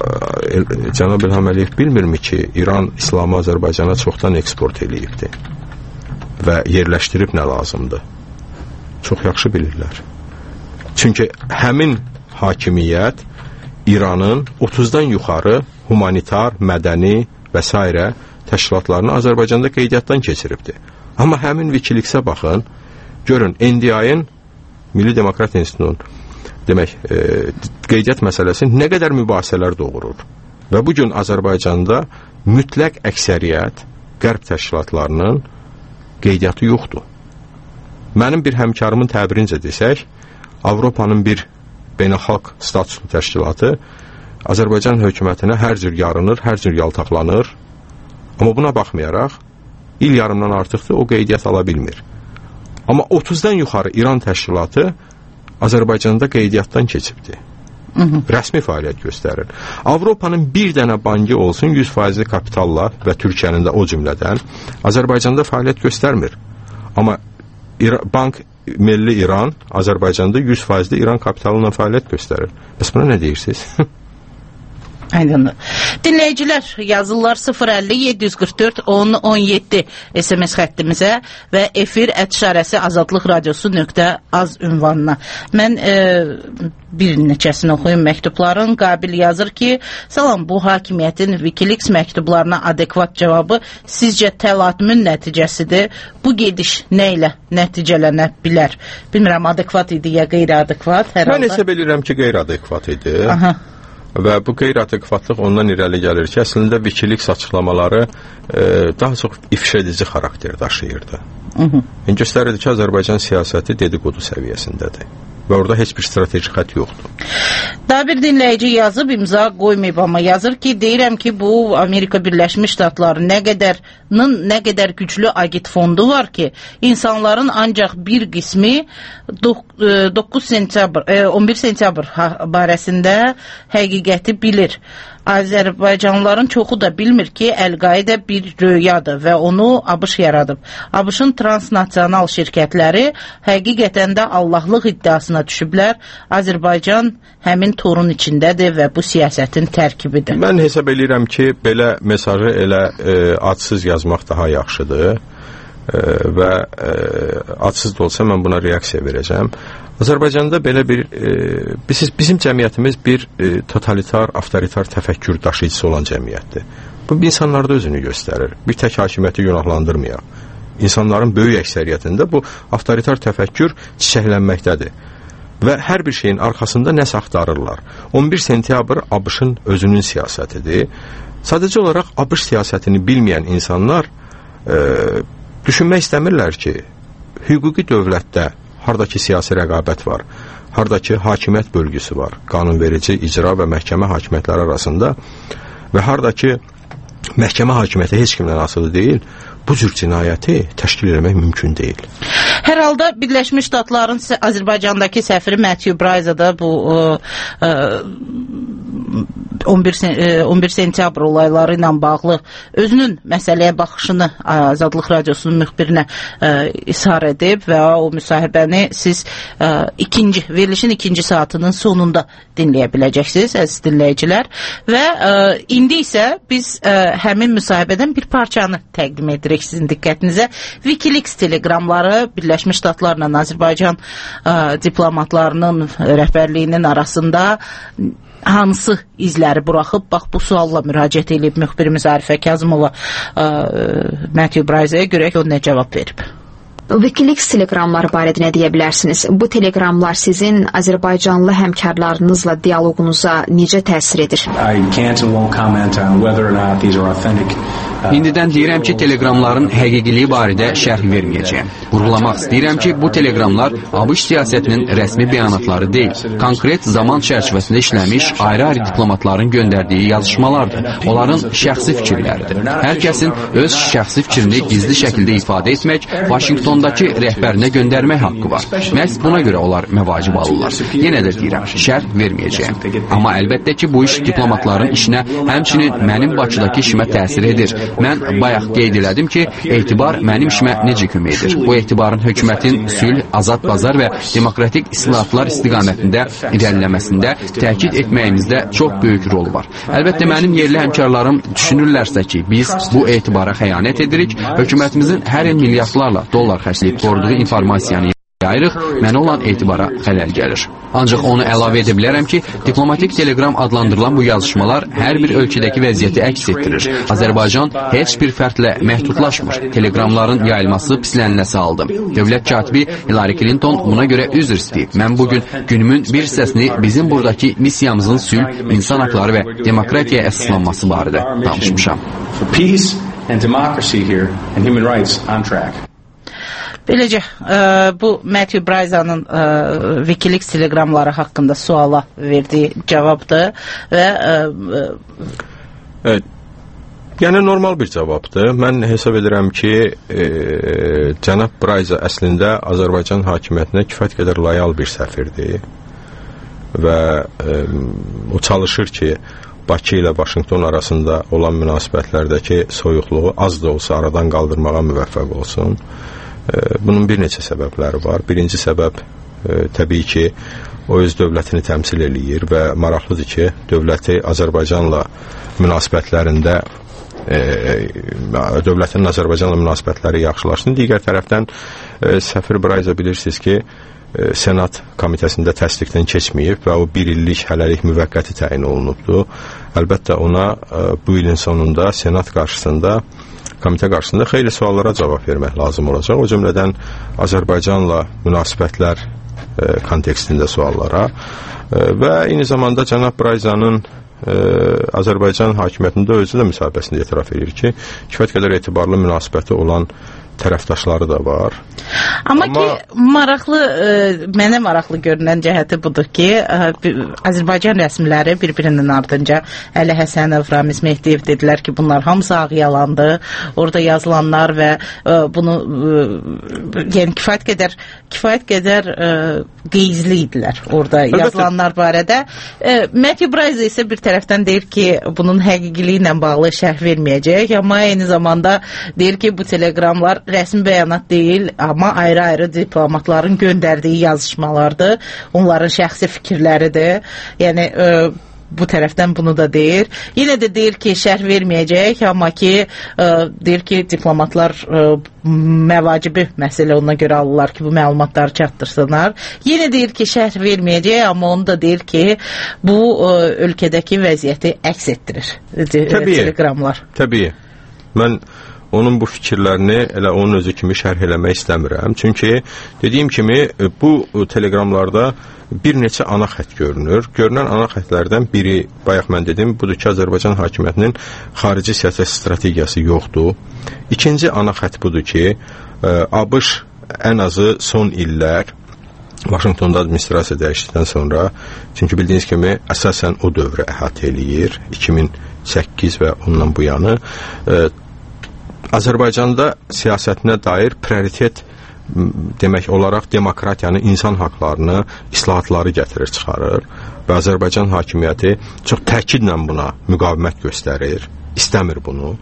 cənab İlham Əliyev bilmirmi ki, İran İslamı Azərbaycana çoxdan eksport eləyibdir və yerləşdirib nə lazımdır? Çox yaxşı bilirlər. Çünki həmin hakimiyyət İranın 30-dan yuxarı humanitar, mədəni və s. təşkilatlarını Azərbaycanda qeydiyyatdan keçiribdir. Amma həmin Wikileaks-ə baxın, görün, NDI-ın Milli Demokrat İnstitutunun demək, qeydiyyat məsələsi nə qədər mübahisələr doğurur. Və bugün Azərbaycanda mütləq əksəriyyət qərb təşkilatlarının qeydiyyatı yoxdur. Mənim bir həmkarımın təbirincə desək, Avropanın bir beynəlxalq statuslu təşkilatı Azərbaycan hökumətinə hər cür yarınır, hər cür yaltaqlanır. Amma buna baxmayaraq, il yarımdan artıqdır, o qeydiyyat ala bilmir. Amma 30-dan yuxarı İran təşkilatı Azərbaycanda qeydiyyatdan keçibdir. Rəsmi fəaliyyət göstərir. Avropanın bir dənə bankı olsun 100% kapitalla və Türkiyənin də o cümlədən Azərbaycanda fəaliyyət göstərmir. Amma bank Milli İran Azərbaycanda 100% İran kapitalı ilə fəaliyyət göstərir. Bəs buna nə deyirsiniz? Aydındır. Dinləyicilər yazırlar 050-744-10-17 SMS xəttimizə və efir @azadlıqradiosu.az ünvanına. Mən bir neçəsini oxuyum məktubların. Qabil yazır ki, salam, bu hakimiyyətin Wikileaks məktublarına adekvat cavabı sizcə təlatümün nəticəsidir. Bu gediş nə ilə nəticələnə bilər? Bilmirəm, adekvat idi ya qeyri-adekvat? Mən hesab edirəm ki, qeyri-adekvat idi. Aha. Və bu qeyri-adekvatlıq ondan irəli gəlir ki, əslində Wikileaks açıqlamaları daha çox ifşa edici xarakter daşıyırdı. Göstərirdi ki, Azərbaycan siyasəti dedikodu səviyyəsindədir və orada heç bir strateji xət yoxdur. Daha bir dinləyici yazıb, imza qoymayıb, amma yazır ki, deyirəm ki, bu Amerika Birləşmiş Ştatları nə qədər güclü agit fondu var ki, insanların ancaq bir qismi 11 sentyabr barəsində həqiqəti bilir. Azərbaycanlıların çoxu da bilmir ki, Əl-Qaida bir röyadır və onu ABŞ yaradıb. ABŞ-ın transnasional şirkətləri həqiqətən də Allahlıq iddiasına düşüblər. Azərbaycan həmin torun içindədir və bu siyasətin tərkibidir. Mən hesab edirəm ki, belə mesajı elə adsız yazmaq daha yaxşıdır və adsız da olsa mən buna reaksiya verəcəm. Azərbaycanda belə bir bizim cəmiyyətimiz bir totalitar, avtoritar təfəkkür daşıyıcısı olan cəmiyyətdir. Bu insanlarda özünü göstərir. Bir tək hakimiyyəti günahlandırmayaq. İnsanların böyük əksəriyyətində bu avtoritar təfəkkür çiçəklənməkdədir. Və hər bir şeyin arxasında nəsə axtarırlar. 11 sentyabr ABŞ-ın özünün siyasətidir. Sadəcə olaraq ABŞ siyasətini bilməyən insanlar düşünmək istəmirlər ki, hüquqi dövlətdə hardakı siyasi rəqabət var, hardakı hakimiyyət bölgüsü var, qanunverici, icra və məhkəmə hakimiyyətləri arasında və hardakı məhkəmə hakimiyyəti heç kimdən asılı deyil, bu cür cinayəti təşkil etmək mümkün deyil. Hər halda Birləşmiş Ştatların Azərbaycandakı səfiri Matthew Bryza da bu 11 sentyabr olayları ilə bağlı özünün məsələyə baxışını Azadlıq Radiosunun müxbirinə ishar edib və o müsahibəni siz verilişin ikinci saatının sonunda dinləyə biləcəksiniz, əziz dinləyicilər. Və indi isə biz həmin müsahibədən bir parçanı təqdim edirik sizin diqqətinizə. Wikileaks teleqramları Birləşmiş Ştatlarla Azərbaycan diplomatlarının rəhbərliyinin arasında hansı izləri buraxıb, bax bu sualla müraciət edib müxbirimiz Arifə Kazımova Matthew Bryza'ya görə ki, o nə cavab verib. Wikileaks teleqramları barədə nə deyə bilərsiniz? Bu teleqramlar sizin Azərbaycanlı həmkarlarınızla dialoqunuza necə təsir edir? I can't and won't comment on whether or not these are authentic İndidən deyirəm ki, teleqramların həqiqiliyi barədə şərh verməyəcəyəm. Vurğulamaq istəyirəm ki, bu teleqramlar ABŞ siyasətinin rəsmi bəyanatları deyil, konkret zaman çərçivəsində işləmiş ayrı-ayrı diplomatların göndərdiyi yazışmalardır. Onların şəxsi fikirləridir. Hər kəsin öz şəxsi fikrini gizli şəkildə ifadə etmək, Vaşinqtondakı rəhbərinə göndərmək haqqı var. Məhz buna görə onlar məvacib alırlar. Yenə də deyirəm, şərh verməyəcəyəm. Amma əlbəttə ki, bu iş diplomatların işinə, həmçinin mənim Bakıdakı işimə təsir edir. Mən bayaq qeyd elədim ki, etibar mənim işimə necə kömək edir. Bu etibarın hökumətin sülh, azad bazar və demokratik islahatlar istiqamətində irəliləməsində təkid etməyimizdə çox böyük rolu var. Əlbəttə, mənim yerli həmkarlarım düşünürlərsə ki, biz bu etibara xəyanət edirik, hökumətimizin hər il milyardlarla dollar xərcləyib qoruduğu informasiyanı yayırıq, mənə olan etibara xələl gəlir. Ancaq onu əlavə edə bilərəm ki, diplomatik teleqram adlandırılan bu yazışmalar hər bir ölkədəki vəziyyəti əks etdirir. Azərbaycan heç bir fərdlə məhdudlaşmır. Teleqramların yayılması pislənilməsi aldı. Dövlət katibi Hillary Clinton buna görə üzr istəyib. Mən bugün günümün bir hissəsini bizim buradakı missiyamızın sülh, insan haqları və demokratiyaya əsaslanması barədə danışmışam. Beləcə, bu Matthew Bryzanın Wikileaks teleqramları haqqında suala verdiyi cavabdır və yəni normal bir cavabdır. Mən hesab edirəm ki, cənab Bryza əslində Azərbaycan hakimiyyətinə kifayət qədər loyal bir səfirdir və o çalışır ki, Bakı ilə Vaşinqton arasında olan münasibətlərdəki soyuqluğu az da olsa aradan qaldırmağa müvəffəq olsun. Bunun bir neçə səbəbləri var. Birinci səbəb təbii ki, o öz dövlətini təmsil eləyir və maraqlıdır ki, dövləti Azərbaycanla münasibətlərində dövlətin Azərbaycanla münasibətləri yaxşılaşsın. Digər tərəfdən səfir Bryza bilirsiniz ki, Senat komitəsində təsdiqdən keçməyib və o bir illik hələlik müvəqqəti təyin olunubdur. Əlbəttə ona bu ilin sonunda Senat qarşısında, komitə qarşısında xeyli suallara cavab vermək lazım olacaq. O cümlədən Azərbaycanla münasibətlər kontekstində suallara və eyni zamanda cənab Bryzanın Azərbaycan hakimiyyətində özü də müsahibəsində etiraf edir ki, kifayət qədər etibarlı münasibəti olan tərəfdaşları da var. Amma ki, maraqlı, mənə maraqlı görünən cəhəti budur ki, Azərbaycan rəsmiləri bir-birinin ardınca Əli Həsənov, Ramiz Mehdiyev dedilər ki, bunlar hamısı ağ yalandı. Orada yazılanlar və bunu yəni kifayət qədər qeyzli idilər orada yazılanlar barədə. Matthew Bryza isə bir tərəfdən deyir ki, bunun həqiqiliyi ilə bağlı şərh verməyəcək, amma eyni zamanda deyir ki, bu teleqramlar rəsmi bəyanat deyil, amma ayrı-ayrı diplomatların göndərdiyi yazışmalardır, onların şəxsi fikirləridir. Yəni, bu tərəfdən bunu da deyir. Yenə də deyir ki, şərh verməyəcək, amma ki, deyir ki, diplomatlar məvacibi məsələ ona görə alırlar ki, bu məlumatları çatdırsınlar. Yenə deyir ki, şərh verməyəcək, amma onu da deyir ki, bu ölkədəki vəziyyəti əks etdirir. Teleqramlar. Təbii. Mən onun bu fikirlərini elə onun özü kimi şərh eləmək istəmirəm. Çünki dediyim kimi bu teleqramlarda bir neçə ana xətt görünür. Görünən ana xəttlərdən biri, bayaq mən dedim, budur ki, Azərbaycan hakimiyyətinin xarici siyasət strategiyası yoxdur. İkinci ana xətt budur ki, ABŞ ən azı son illər Vaşinqtonda administrasiya dəyişdikdən sonra, çünki bildiyiniz kimi əsasən o dövrü əhatə eləyir, 2008 və ondan bu yanı Azərbaycanda siyasətinə dair prioritet demək olaraq demokratiyanı, insan haqlarını, islahatları gətirir, çıxarır və Azərbaycan hakimiyyəti çox təkidlə buna müqavimət göstərir, istəmir bunu.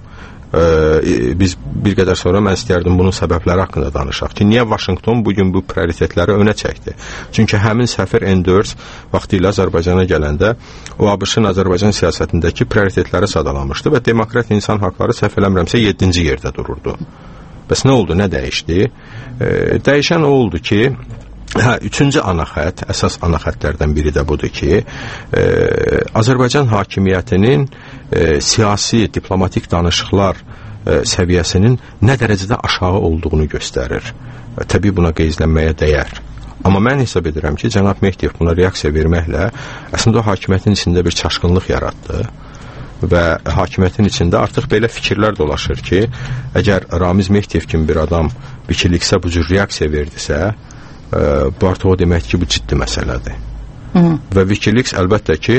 Biz bir qədər sonra mən istəyərdim bunun səbəbləri haqqında danışaq ki, niyə Vaşinqton bugün bu prioritetləri önə çəkdi? Çünki həmin səfir Enders vaxtilə Azərbaycana gələndə o ABŞ-ın Azərbaycan siyasətindəki prioritetləri sadalamışdı və demokrat insan haqları səhv eləmirəmsə 7-ci yerdə dururdu. Bəs nə oldu, nə dəyişdi? Dəyişən o oldu ki, üçüncü ana xətt, əsas ana xəttlərdən biri də budur ki, Azərbaycan hakimiyyətinin siyasi, diplomatik danışıqlar səviyyəsinin nə dərəcədə aşağı olduğunu göstərir. Təbii buna qeyzlənməyə dəyər. Amma mən hesab edirəm ki, cənab Mehdiyev buna reaksiya verməklə əslində o hakimiyyətin içində bir çaşqınlıq yaratdı və hakimiyyətin içində artıq belə fikirlər dolaşır ki, əgər Ramiz Mehdiyev kimi bir adam Wikileaks-ə bu cür reaksiya verdisə, bu artıq o demək ki, bu ciddi məsələdir. Və Wikileaks əlbəttə ki,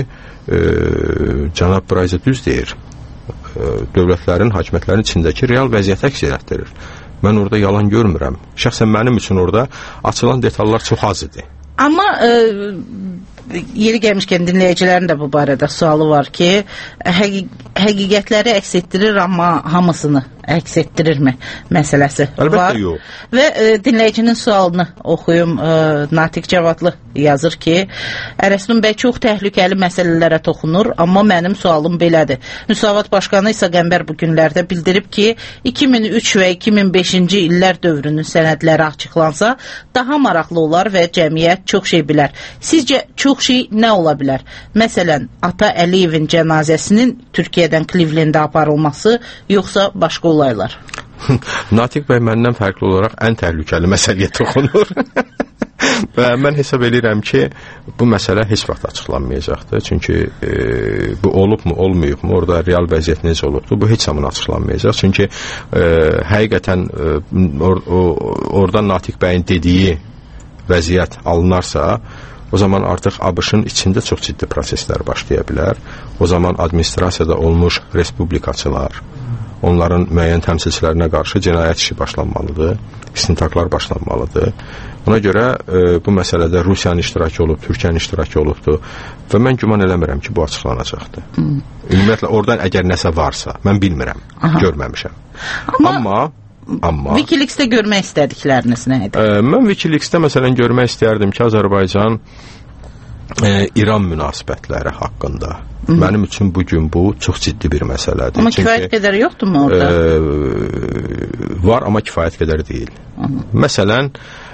cənab Brayza düz deyir, dövlətlərin, hakimiyyətlərin içindəki real vəziyyət əks etdirir. Mən orada yalan görmürəm. Şəxsən mənim üçün orada açılan detallar çox az idi. Amma yeri gəlmişkən dinləyicilərin də bu barədə sualı var ki, həqiqətləri əks etdirir, amma hamısını əks etdirirmi məsələsi var. Əlbəttə yox. Və dinləyicinin sualını oxuyum. Natiq Cavadlı yazır ki, Ərəstun bəy çox təhlükəli məsələlərə toxunur, amma mənim sualım belədir. Müsavat Başqanı İsa Qəmbər bu günlərdə bildirib ki, 2003 və 2005-ci illər dövrünün sənədləri açıqlansa, daha maraqlı olar və cəmiyyət çox şey bilər. Sizcə çox şey nə ola bilər? Məsələn, Ata Əliyevin cənazəsinin Türkiyədən Cleveland-ə aparılması, yoxsa başqa olaylar? Natiq bəy məndən fərqli olaraq ən təhlükəli məsələyə toxunur. Və mən hesab edirəm ki, bu məsələ heç vaxt açıqlanmayacaqdır. Çünki bu olubmu, olmayıbmı, orada real vəziyyət necə olubdur, bu heç zaman açıqlanmayacaq. Çünki həqiqətən orada Natiq bəyin dediyi vəziyyət alınarsa, o zaman artıq ABŞ-ın içində çox ciddi proseslər başlaya bilər. O zaman administrasiyada olmuş respublikaçılar, onların müəyyən təmsilçilərinə qarşı cinayət işi başlanmalıdır, istintaqlar başlanmalıdır. Buna görə bu məsələdə Rusiyanın iştirakı olub, Türkiyənin iştirakı olubdur və mən güman eləmirəm ki, bu açıqlanacaqdır. Ümumiyyətlə, oradan əgər nəsə varsa, mən bilmirəm, görməmişəm. Amma Wikileaks-də görmək istədikləriniz nə idi? Mən Wikileaks-də məsələn görmək istəyərdim ki, Azərbaycan İran münasibətləri haqqında. Mənim üçün bugün bu çox ciddi bir məsələdir. Amma kifayət qədər yoxdur mu orada? Var, amma kifayət qədər deyil. Məsələn,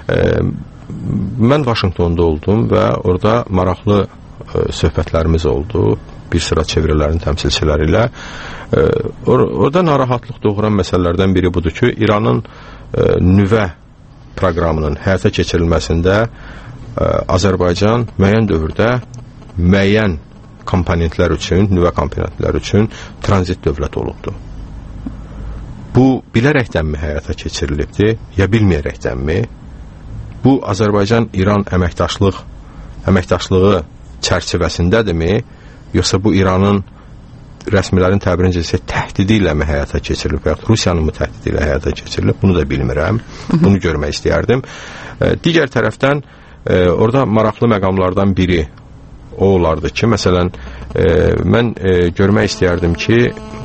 mən Vaşinqtonda oldum və orada maraqlı söhbətlərimiz oldu bir sıra çevrələrin təmsilçiləri ilə. Orada narahatlıq doğuran məsələlərdən biri budur ki, İranın nüvə proqramının həyata keçirilməsində Azərbaycan müəyyən dövrdə müəyyən komponentlər üçün, nüvə komponentlər üçün tranzit dövlət olubdur. Bu bilərəkdənmi həyata keçirilibdir, ya bilməyərəkdənmi? Bu Azərbaycan-İran əməkdaşlığı çərçivəsindədirmi, yoxsa bu İranın rəsmilərin təbirincə isə təhdidi ilə mi həyata keçirilib, və Rusiyanın mı təhdidi ilə həyata keçirilib, bunu da bilmirəm. Bunu görmək istəyərdim. Digər tərəfdən, orada maraqlı məqamlardan biri o olardı ki, məsələn, mən görmək istəyərdim ki,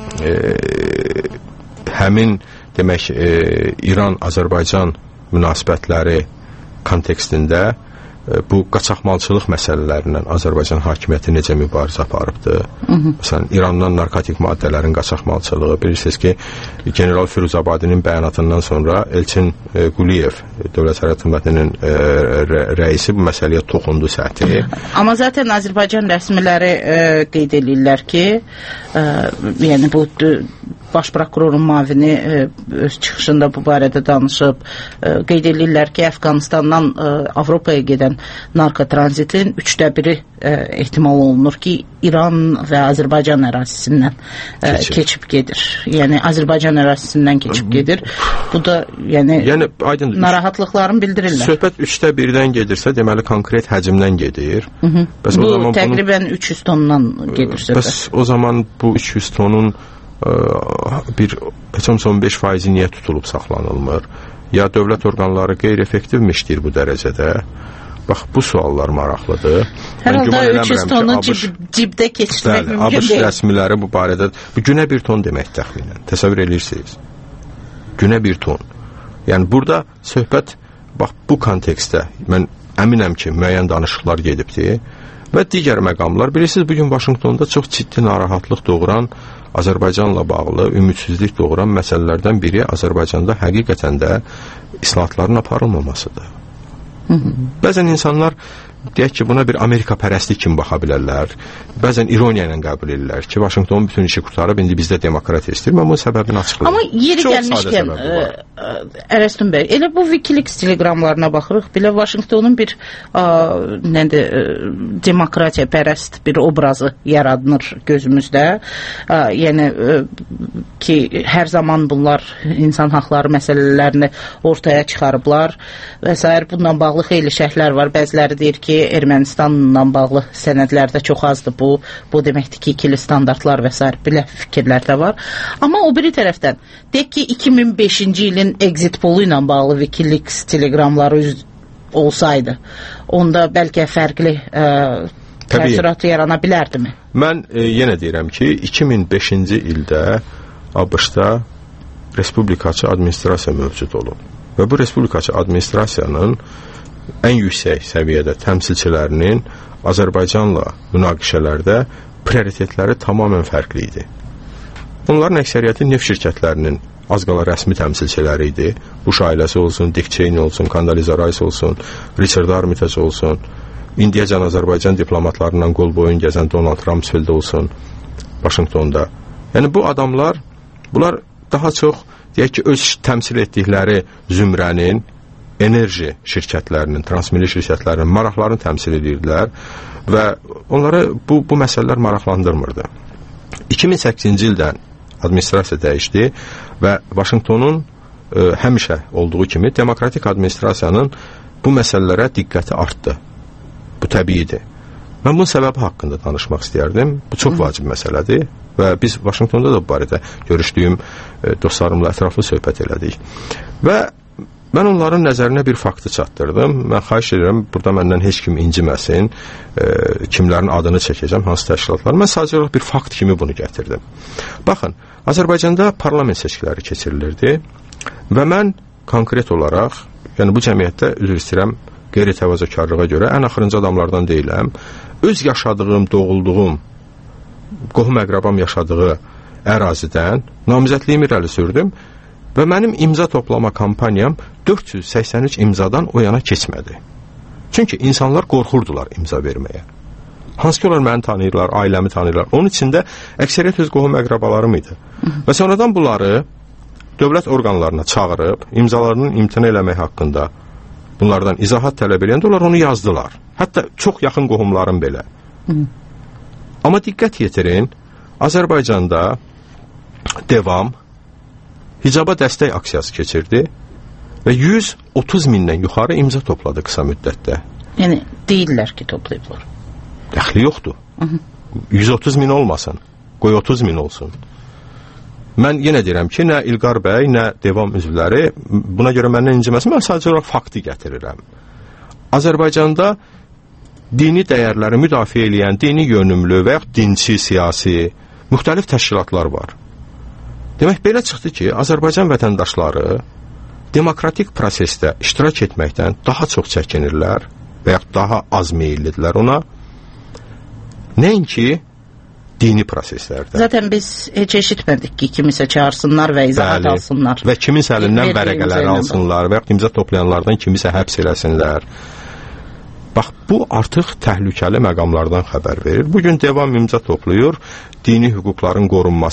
həmin, demək, İran-Azərbaycan münasibətləri kontekstində bu qaçaqmalçılıq məsələlərindən Azərbaycan hakimiyyəti necə mübarizə aparıbdır? Məsələn, İrandan narkotik maddələrin qaçaqmalçılığı, bilirsiniz ki, General Firuzabadinin bəyanatından sonra Elçin Quliyev, Dövlət Sərhəd Xidmətinin rəisi bu məsələyə toxundu səthi. Amma zaten Azərbaycan rəsmiləri qeyd edirlər ki, yəni bu Baş prokurorun müavini öz çıxışında bu barədə danışıb, qeyd edirlər ki, Əfqanistandan Avropaya gedən narkotranzitin 1/3 ehtimal olunur ki, İran və Azərbaycan ərazisindən keçib gedir. Yəni, Azərbaycan ərazisindən keçib gedir. Bu da, yəni narahatlıqlarını bildirirlər. Söhbət 1/3-dən gedirsə, deməli, konkret həcmdən gedir. Bu, təqribən 300 tondan gedir söhbət. Bəs o zaman bu 300 tonun bir 15% niyə tutulub saxlanılmır? Ya dövlət orqanları qeyri-effektivmi işləyir bu dərəcədə? Bax, bu suallar maraqlıdır. Hər halda 300 tonu cibdə keçirmək mümkün deyil. ABŞ rəsmiləri bu barədə, bu günə 1 ton demək təxminən. Təsəvvür edirsiniz. Günə 1 ton. Yəni, burada söhbət, bax, bu kontekstdə, mən əminəm ki, müəyyən danışıqlar gedibdir və digər məqamlar. Bilirsiniz, bugün Vaşinqtonda çox ciddi narahatlıq doğuran, Azərbaycanla bağlı ümidsizlik doğuran məsələlərdən biri Azərbaycanda həqiqətən də islahatların aparılmamasıdır. Bəzən insanlar deyək ki, buna bir Amerika pərəstlik kimi baxa bilərlər. Bəzən ironiya ilə qəbul edirlər ki, Vaşinqtonun bütün işi qurtarıb, indi bizdə demokratiya istəyir. Mən bunun səbəbini açıqlayım. Amma yeri gəlmişkən, Ərəstun bəy, elə bu Wikileaks telegramlarına baxırıq, belə Vaşinqtonun bir demokratiya pərəst bir obrazı yaradılır gözümüzdə. Yəni ki, hər zaman bunlar insan haqları məsələlərini ortaya çıxarıblar və s. Bununla bağlı xeyli şərhlər var. Bəziləri deyir ki, Ermənistanla bağlı sənədlərdə çox azdır bu. Bu deməkdir ki, ikili standartlar və s. belə fikirlər də var. Amma o biri tərəfdən, deyək ki, 2005-ci ilin exit polu ilə bağlı Wikileaks telegramları olsaydı, onda bəlkə fərqli təəssürat yarana bilərdimi? Mən yenə deyirəm ki, 2005-ci ildə ABŞ-da respublikaçı administrasiya mövcud olub. Və bu respublikaçı administrasiyanın ən yüksək səviyyədə təmsilçilərinin Azərbaycanla münaqişələrdə prioritetləri tamamilə fərqli idi. Onların əksəriyyəti neft şirkətlərinin az qala rəsmi təmsilçiləri idi. Bush ailəsi olsun, Dick Cheney olsun, Condoleezza Rice olsun, Richard Armitage olsun, indiyəcən Azərbaycan diplomatlarından qol boyun gəzən Donald Rumsfeld olsun, Vaşinqtonda. Yəni bu adamlar, bunlar daha çox deyək ki, öz təmsil etdikləri zümrənin, enerji şirkətlərinin, transmili şirkətlərinin maraqlarını təmsil edirdilər və onları bu məsələlər maraqlandırmırdı. 2008-ci ildən administrasiya dəyişdi və Vaşinqtonun həmişə olduğu kimi demokratik administrasiyanın bu məsələlərə diqqəti artdı. Bu təbiidir. Mən bunun səbəbi haqqında danışmaq istəyərdim. Bu çox vacib məsələdir və biz Vaşinqtonda da bu barədə görüşdüyüm dostlarımla ətraflı söhbət elədik. Və mən onların nəzərinə bir faktı çatdırdım. Mən xahiş edirəm, burada məndən heç kim inciməsin, kimlərin adını çəkəcəm, hansı təşkilatlar. Mən sadəcə bir fakt kimi bunu gətirdim. Baxın, Azərbaycanda parlament seçkiləri keçirilirdi və mən konkret olaraq, yəni bu cəmiyyətdə, üzr istəyirəm, qeyri-təvazökarlığa görə ən axırıncı adamlardan deyiləm, öz yaşadığım, doğulduğum, qohum-əqrabam yaşadığı ərazidən namizədliyimi irəli sürdüm və mənim imza toplama kampaniyam 483 imzadan o yana keçmədi. Çünki insanlar qorxurdular imza verməyə. Hansı ki, onlar məni tanıyırlar, ailəmi tanıyırlar. Onun içində əksəriyyət öz qohum-əqrabalarım idi. Və sonradan bunları dövlət orqanlarına çağırıb, imzalarının imtina eləmək haqqında bunlardan izahat tələb edəndə onlar onu yazdılar. Hətta çox yaxın qohumlarım belə. Amma diqqət yetirin, Azərbaycanda devam hicaba dəstək aksiyası keçirdi və 130 mindən yuxarı imza topladı qısa müddətdə. Yəni, deyirlər ki, toplayıblar. Dəxli yoxdur. 130 min olmasın, qoy 30 min olsun. Mən yenə deyirəm ki, nə İlqar bəy, nə devam üzvləri buna görə məndən inciməsin, mən sadəcə olaraq faktı gətirirəm. Azərbaycanda dini dəyərləri müdafiə edən, dini yönümlü və yaxud dinçi, siyasi, müxtəlif təşkilatlar var. Demək, belə çıxdı ki, Azərbaycan vətəndaşları demokratik prosesdə iştirak etməkdən daha çox çəkinirlər və yaxud daha az meyillidirlər ona. Nəinki dini proseslərdə. Zaten biz heç eşitmədik ki, kimisə çağırsınlar və izahat alsınlar. Və kiminsə əlindən vərəqələri alsınlar və yaxud imza toplayanlardan kimisə həbs eləsinlər. Bax, bu artıq təhlükəli məqamlardan xəbər verir. Bugün devam imza toplayır, dini hüquqların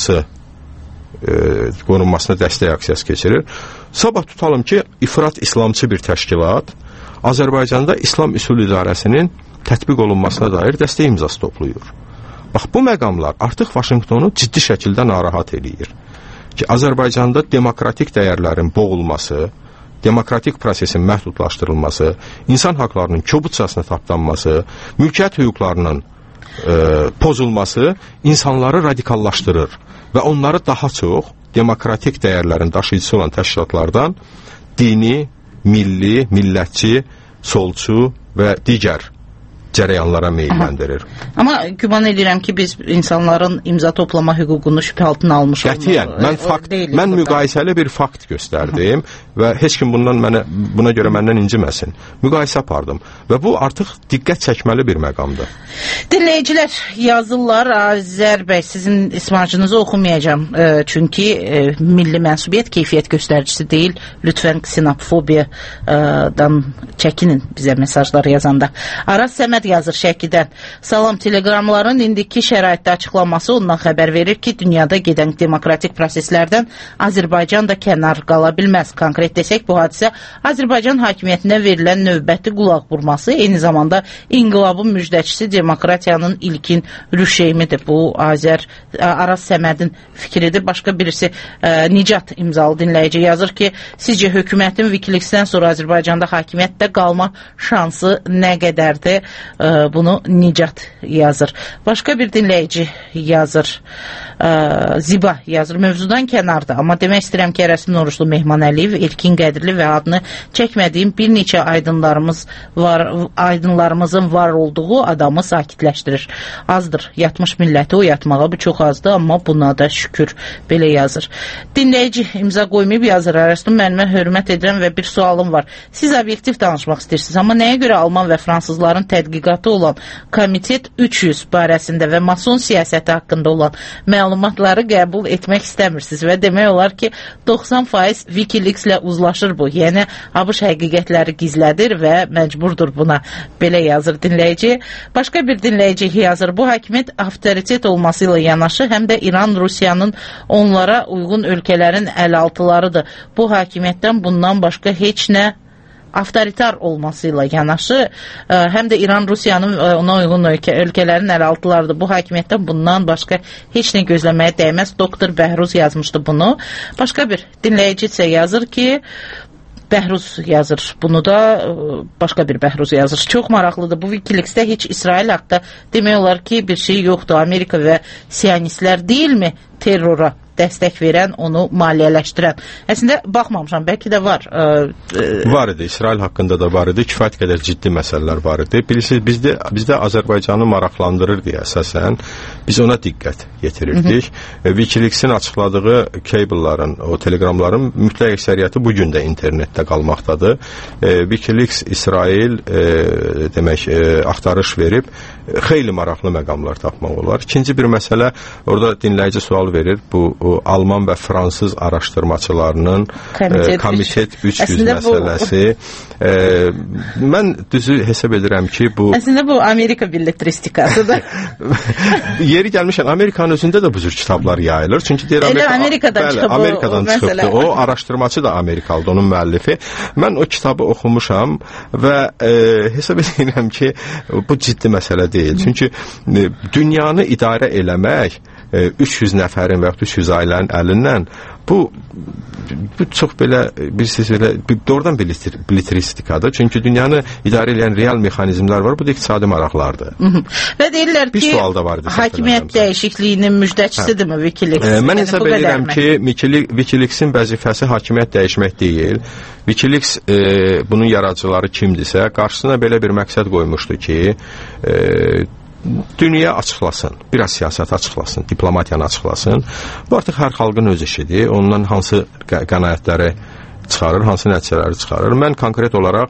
qorunmasına dəstək aksiyası keçirir. Sabah tutalım ki, İfrat İslamçı bir təşkilat Azərbaycanda İslam Üsul İdarəsinin tətbiq olunmasına dair dəstək imzası toplayır. Bax, bu məqamlar artıq Vaşinqtonu ciddi şəkildə narahat edir. Ki, Azərbaycanda demokratik dəyərlərin boğulması, demokratik prosesin məhdudlaşdırılması, insan haqlarının kobudcasına tapdanması, mülkiyyət hüquqlarının pozulması insanları radikallaşdırır və onları daha çox demokratik dəyərlərin daşıyıcısı olan təşkilatlardan dini, milli, millətçi, solçu və digər cərəyanlara meyləndirir. Amma güman edirəm ki, biz insanların imza toplama hüququnu şübhə altına almış olmalıyıq. Qətiyyən, mən müqayisəli bir fakt göstərdim və heç kim buna görə məndən inciməsin. Müqayisə apardım və bu artıq diqqət çəkməli bir məqamdır. Dinləyicilər yazırlar, Azər bəy, sizin ismacınızı oxumayacağım, çünki milli mənsubiyyət keyfiyyət göstəricisi deyil. Lütfən ksenofobiyadan çəkinin bizə mesajlar yazanda. Araz Səməd yazır Şəkidən. Salam, teleqramların indiki şəraitdə açıqlanması ondan xəbər verir ki, dünyada gedən demokratik proseslərdən Azərbaycan da kənar qala bilməz. Konkret desək, bu hadisə Azərbaycan hakimiyyətinə verilən növbəti qulaq vurması, eyni zamanda inqilabın müjdəçisi demokratiyanın ilkin rüşeymidir. Bu Araz Səmədin fikridir. Başqa birisi Nicat imzalı dinləyici yazır ki, sizcə hökumətin Wikileaks-dən sonra Azərbaycanda hakimiyyətdə qalma şansı nə qədərdir? Bunu Nicat yazır. Başqa bir dinləyici yazır, Ziba yazır, mövzudan kənarda, amma demək istəyirəm ki, Ərəsmin Oruçlu, Mehman Əliyev, Elkin Qədirli və adını çəkmədiyim bir neçə aydınlarımızın var olduğu adamı sakitləşdirir. Azdır, yatmış milləti oyatmağa, bu çox azdır, amma buna da şükür, belə yazır. Dinləyici imza qoymayıb yazır, Ərəsmin, mənimə hörmət edirəm və bir sualım var. Siz obyektiv danışmaq istəyirsiniz, amma nəyə görə Alman və fransızların tədqiqatı olan Komitet 300 barəsində və mason siyasəti haqqında olan məlumatları qəbul etmək istəmirsiniz və demək olar ki, 90% Wikileaks-lə uzlaşır bu. Yəni, ABŞ həqiqətləri gizlədir və məcburdur buna, belə yazır dinləyici. Başqa bir dinləyici yazır, bu hakimiyyət avtoritet olması ilə yanaşı, həm də İran, Rusiyanın onlara uyğun ölkələrin əlaltılarıdır. Bu hakimiyyətdən bundan başqa heç nə avtoritar olması ilə yanaşı, həm də İran, Rusiyanın ona uyğun ölkələrin əlaltılarıdır. Bu hakimiyyətdən bundan başqa heç nə gözləməyə dəyməz. Doktor Bəhruz yazmışdı bunu. Başqa bir dinləyici isə yazır ki, Bəhruz yazır. Bunu da başqa bir Bəhruz yazır. Çox maraqlıdır. Bu Wikileaks-də heç İsrail haqda demək olar ki, bir şey yoxdur. Amerika və siyonistlər deyilmi terrora dəstək verən, onu maliyyələşdirən? Əslində, baxmamışam, bəlkə də var. Var idi, İsrail haqqında da var idi, kifayət qədər ciddi məsələlər var idi. Bilirsiniz, bizdə Azərbaycanı maraqlandırır deyə əsasən, biz ona diqqət yetirirdik. Wikileaks-in açıqladığı cable'ların, o teleqramların mütləq əksəriyyəti bugün də internetdə qalmaqdadır. Wikileaks İsrail axtarış verib, xeyli maraqlı məqamlar tapmaq olar. İkinci bir məsələ, orada dinləyici sual verir, bu Alman və Fransız araşdırmaçılarının Komitet 300 məsələsi. Mən düzü hesab edirəm ki, bu... Əslində bu Amerika belletristikasıdır. Yeri gəlmişən, Amerikanın özündə də bu cür kitablar yayılır. Çünki deyir, Amerikadan çıxıbdır. O araşdırmacı da Amerikalıdır, onun müəllifi. Mən o kitabı oxumuşam və hesab edirəm ki, bu ciddi məsələ deyil. Çünki dünyanı idarə eləmək 300 nəfərin və 300 ailənin əlindən bu çox belə doğrudan belletristikadır. Çünki dünyanı idarə edən real mexanizmlər var. Bu da iqtisadi maraqlardır. Və deyirlər ki, hakimiyyət dəyişikliyinin müjdəçisidirmi Wikileaks? Mən hesab edirəm ki, Wikileaks-in vəzifəsi hakimiyyət dəyişmək deyil. Wikileaks bunun yaradıcıları kimdirsə, qarşısına belə bir məqsəd qoymuşdu ki, dünya açıqlasın, biraz siyasət açıqlasın, diplomatiyanı açıqlasın. Bu artıq hər xalqın öz işidir. Ondan hansı qənaətləri çıxarır, hansı nəticələri çıxarır. Mən konkret olaraq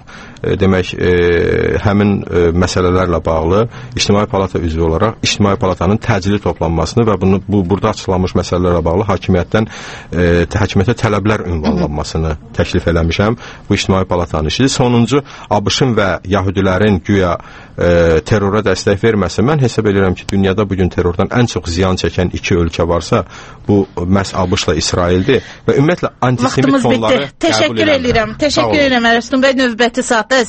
həmin məsələlərlə bağlı İctimai Palata üzvü olaraq İctimai Palatanın təcili toplanmasını və burada açıqlanmış məsələlərlə bağlı hakimiyyətə tələblər ünvanlanmasını təklif eləmişəm. Bu İctimai Palatanın işidir. Sonuncu, ABŞ-ın və Yahudilərin güya terrora dəstək verməsə, mən hesab edirəm ki, dünyada bugün terrordan ən çox ziyan çəkən iki ölkə varsa, bu məhz ABŞ-la İsraildir və ümumiyyətlə antisemit fonları Təşəkkür edirəm. Təşəkkür edirəm Ərəstun bəy, növbəti saatda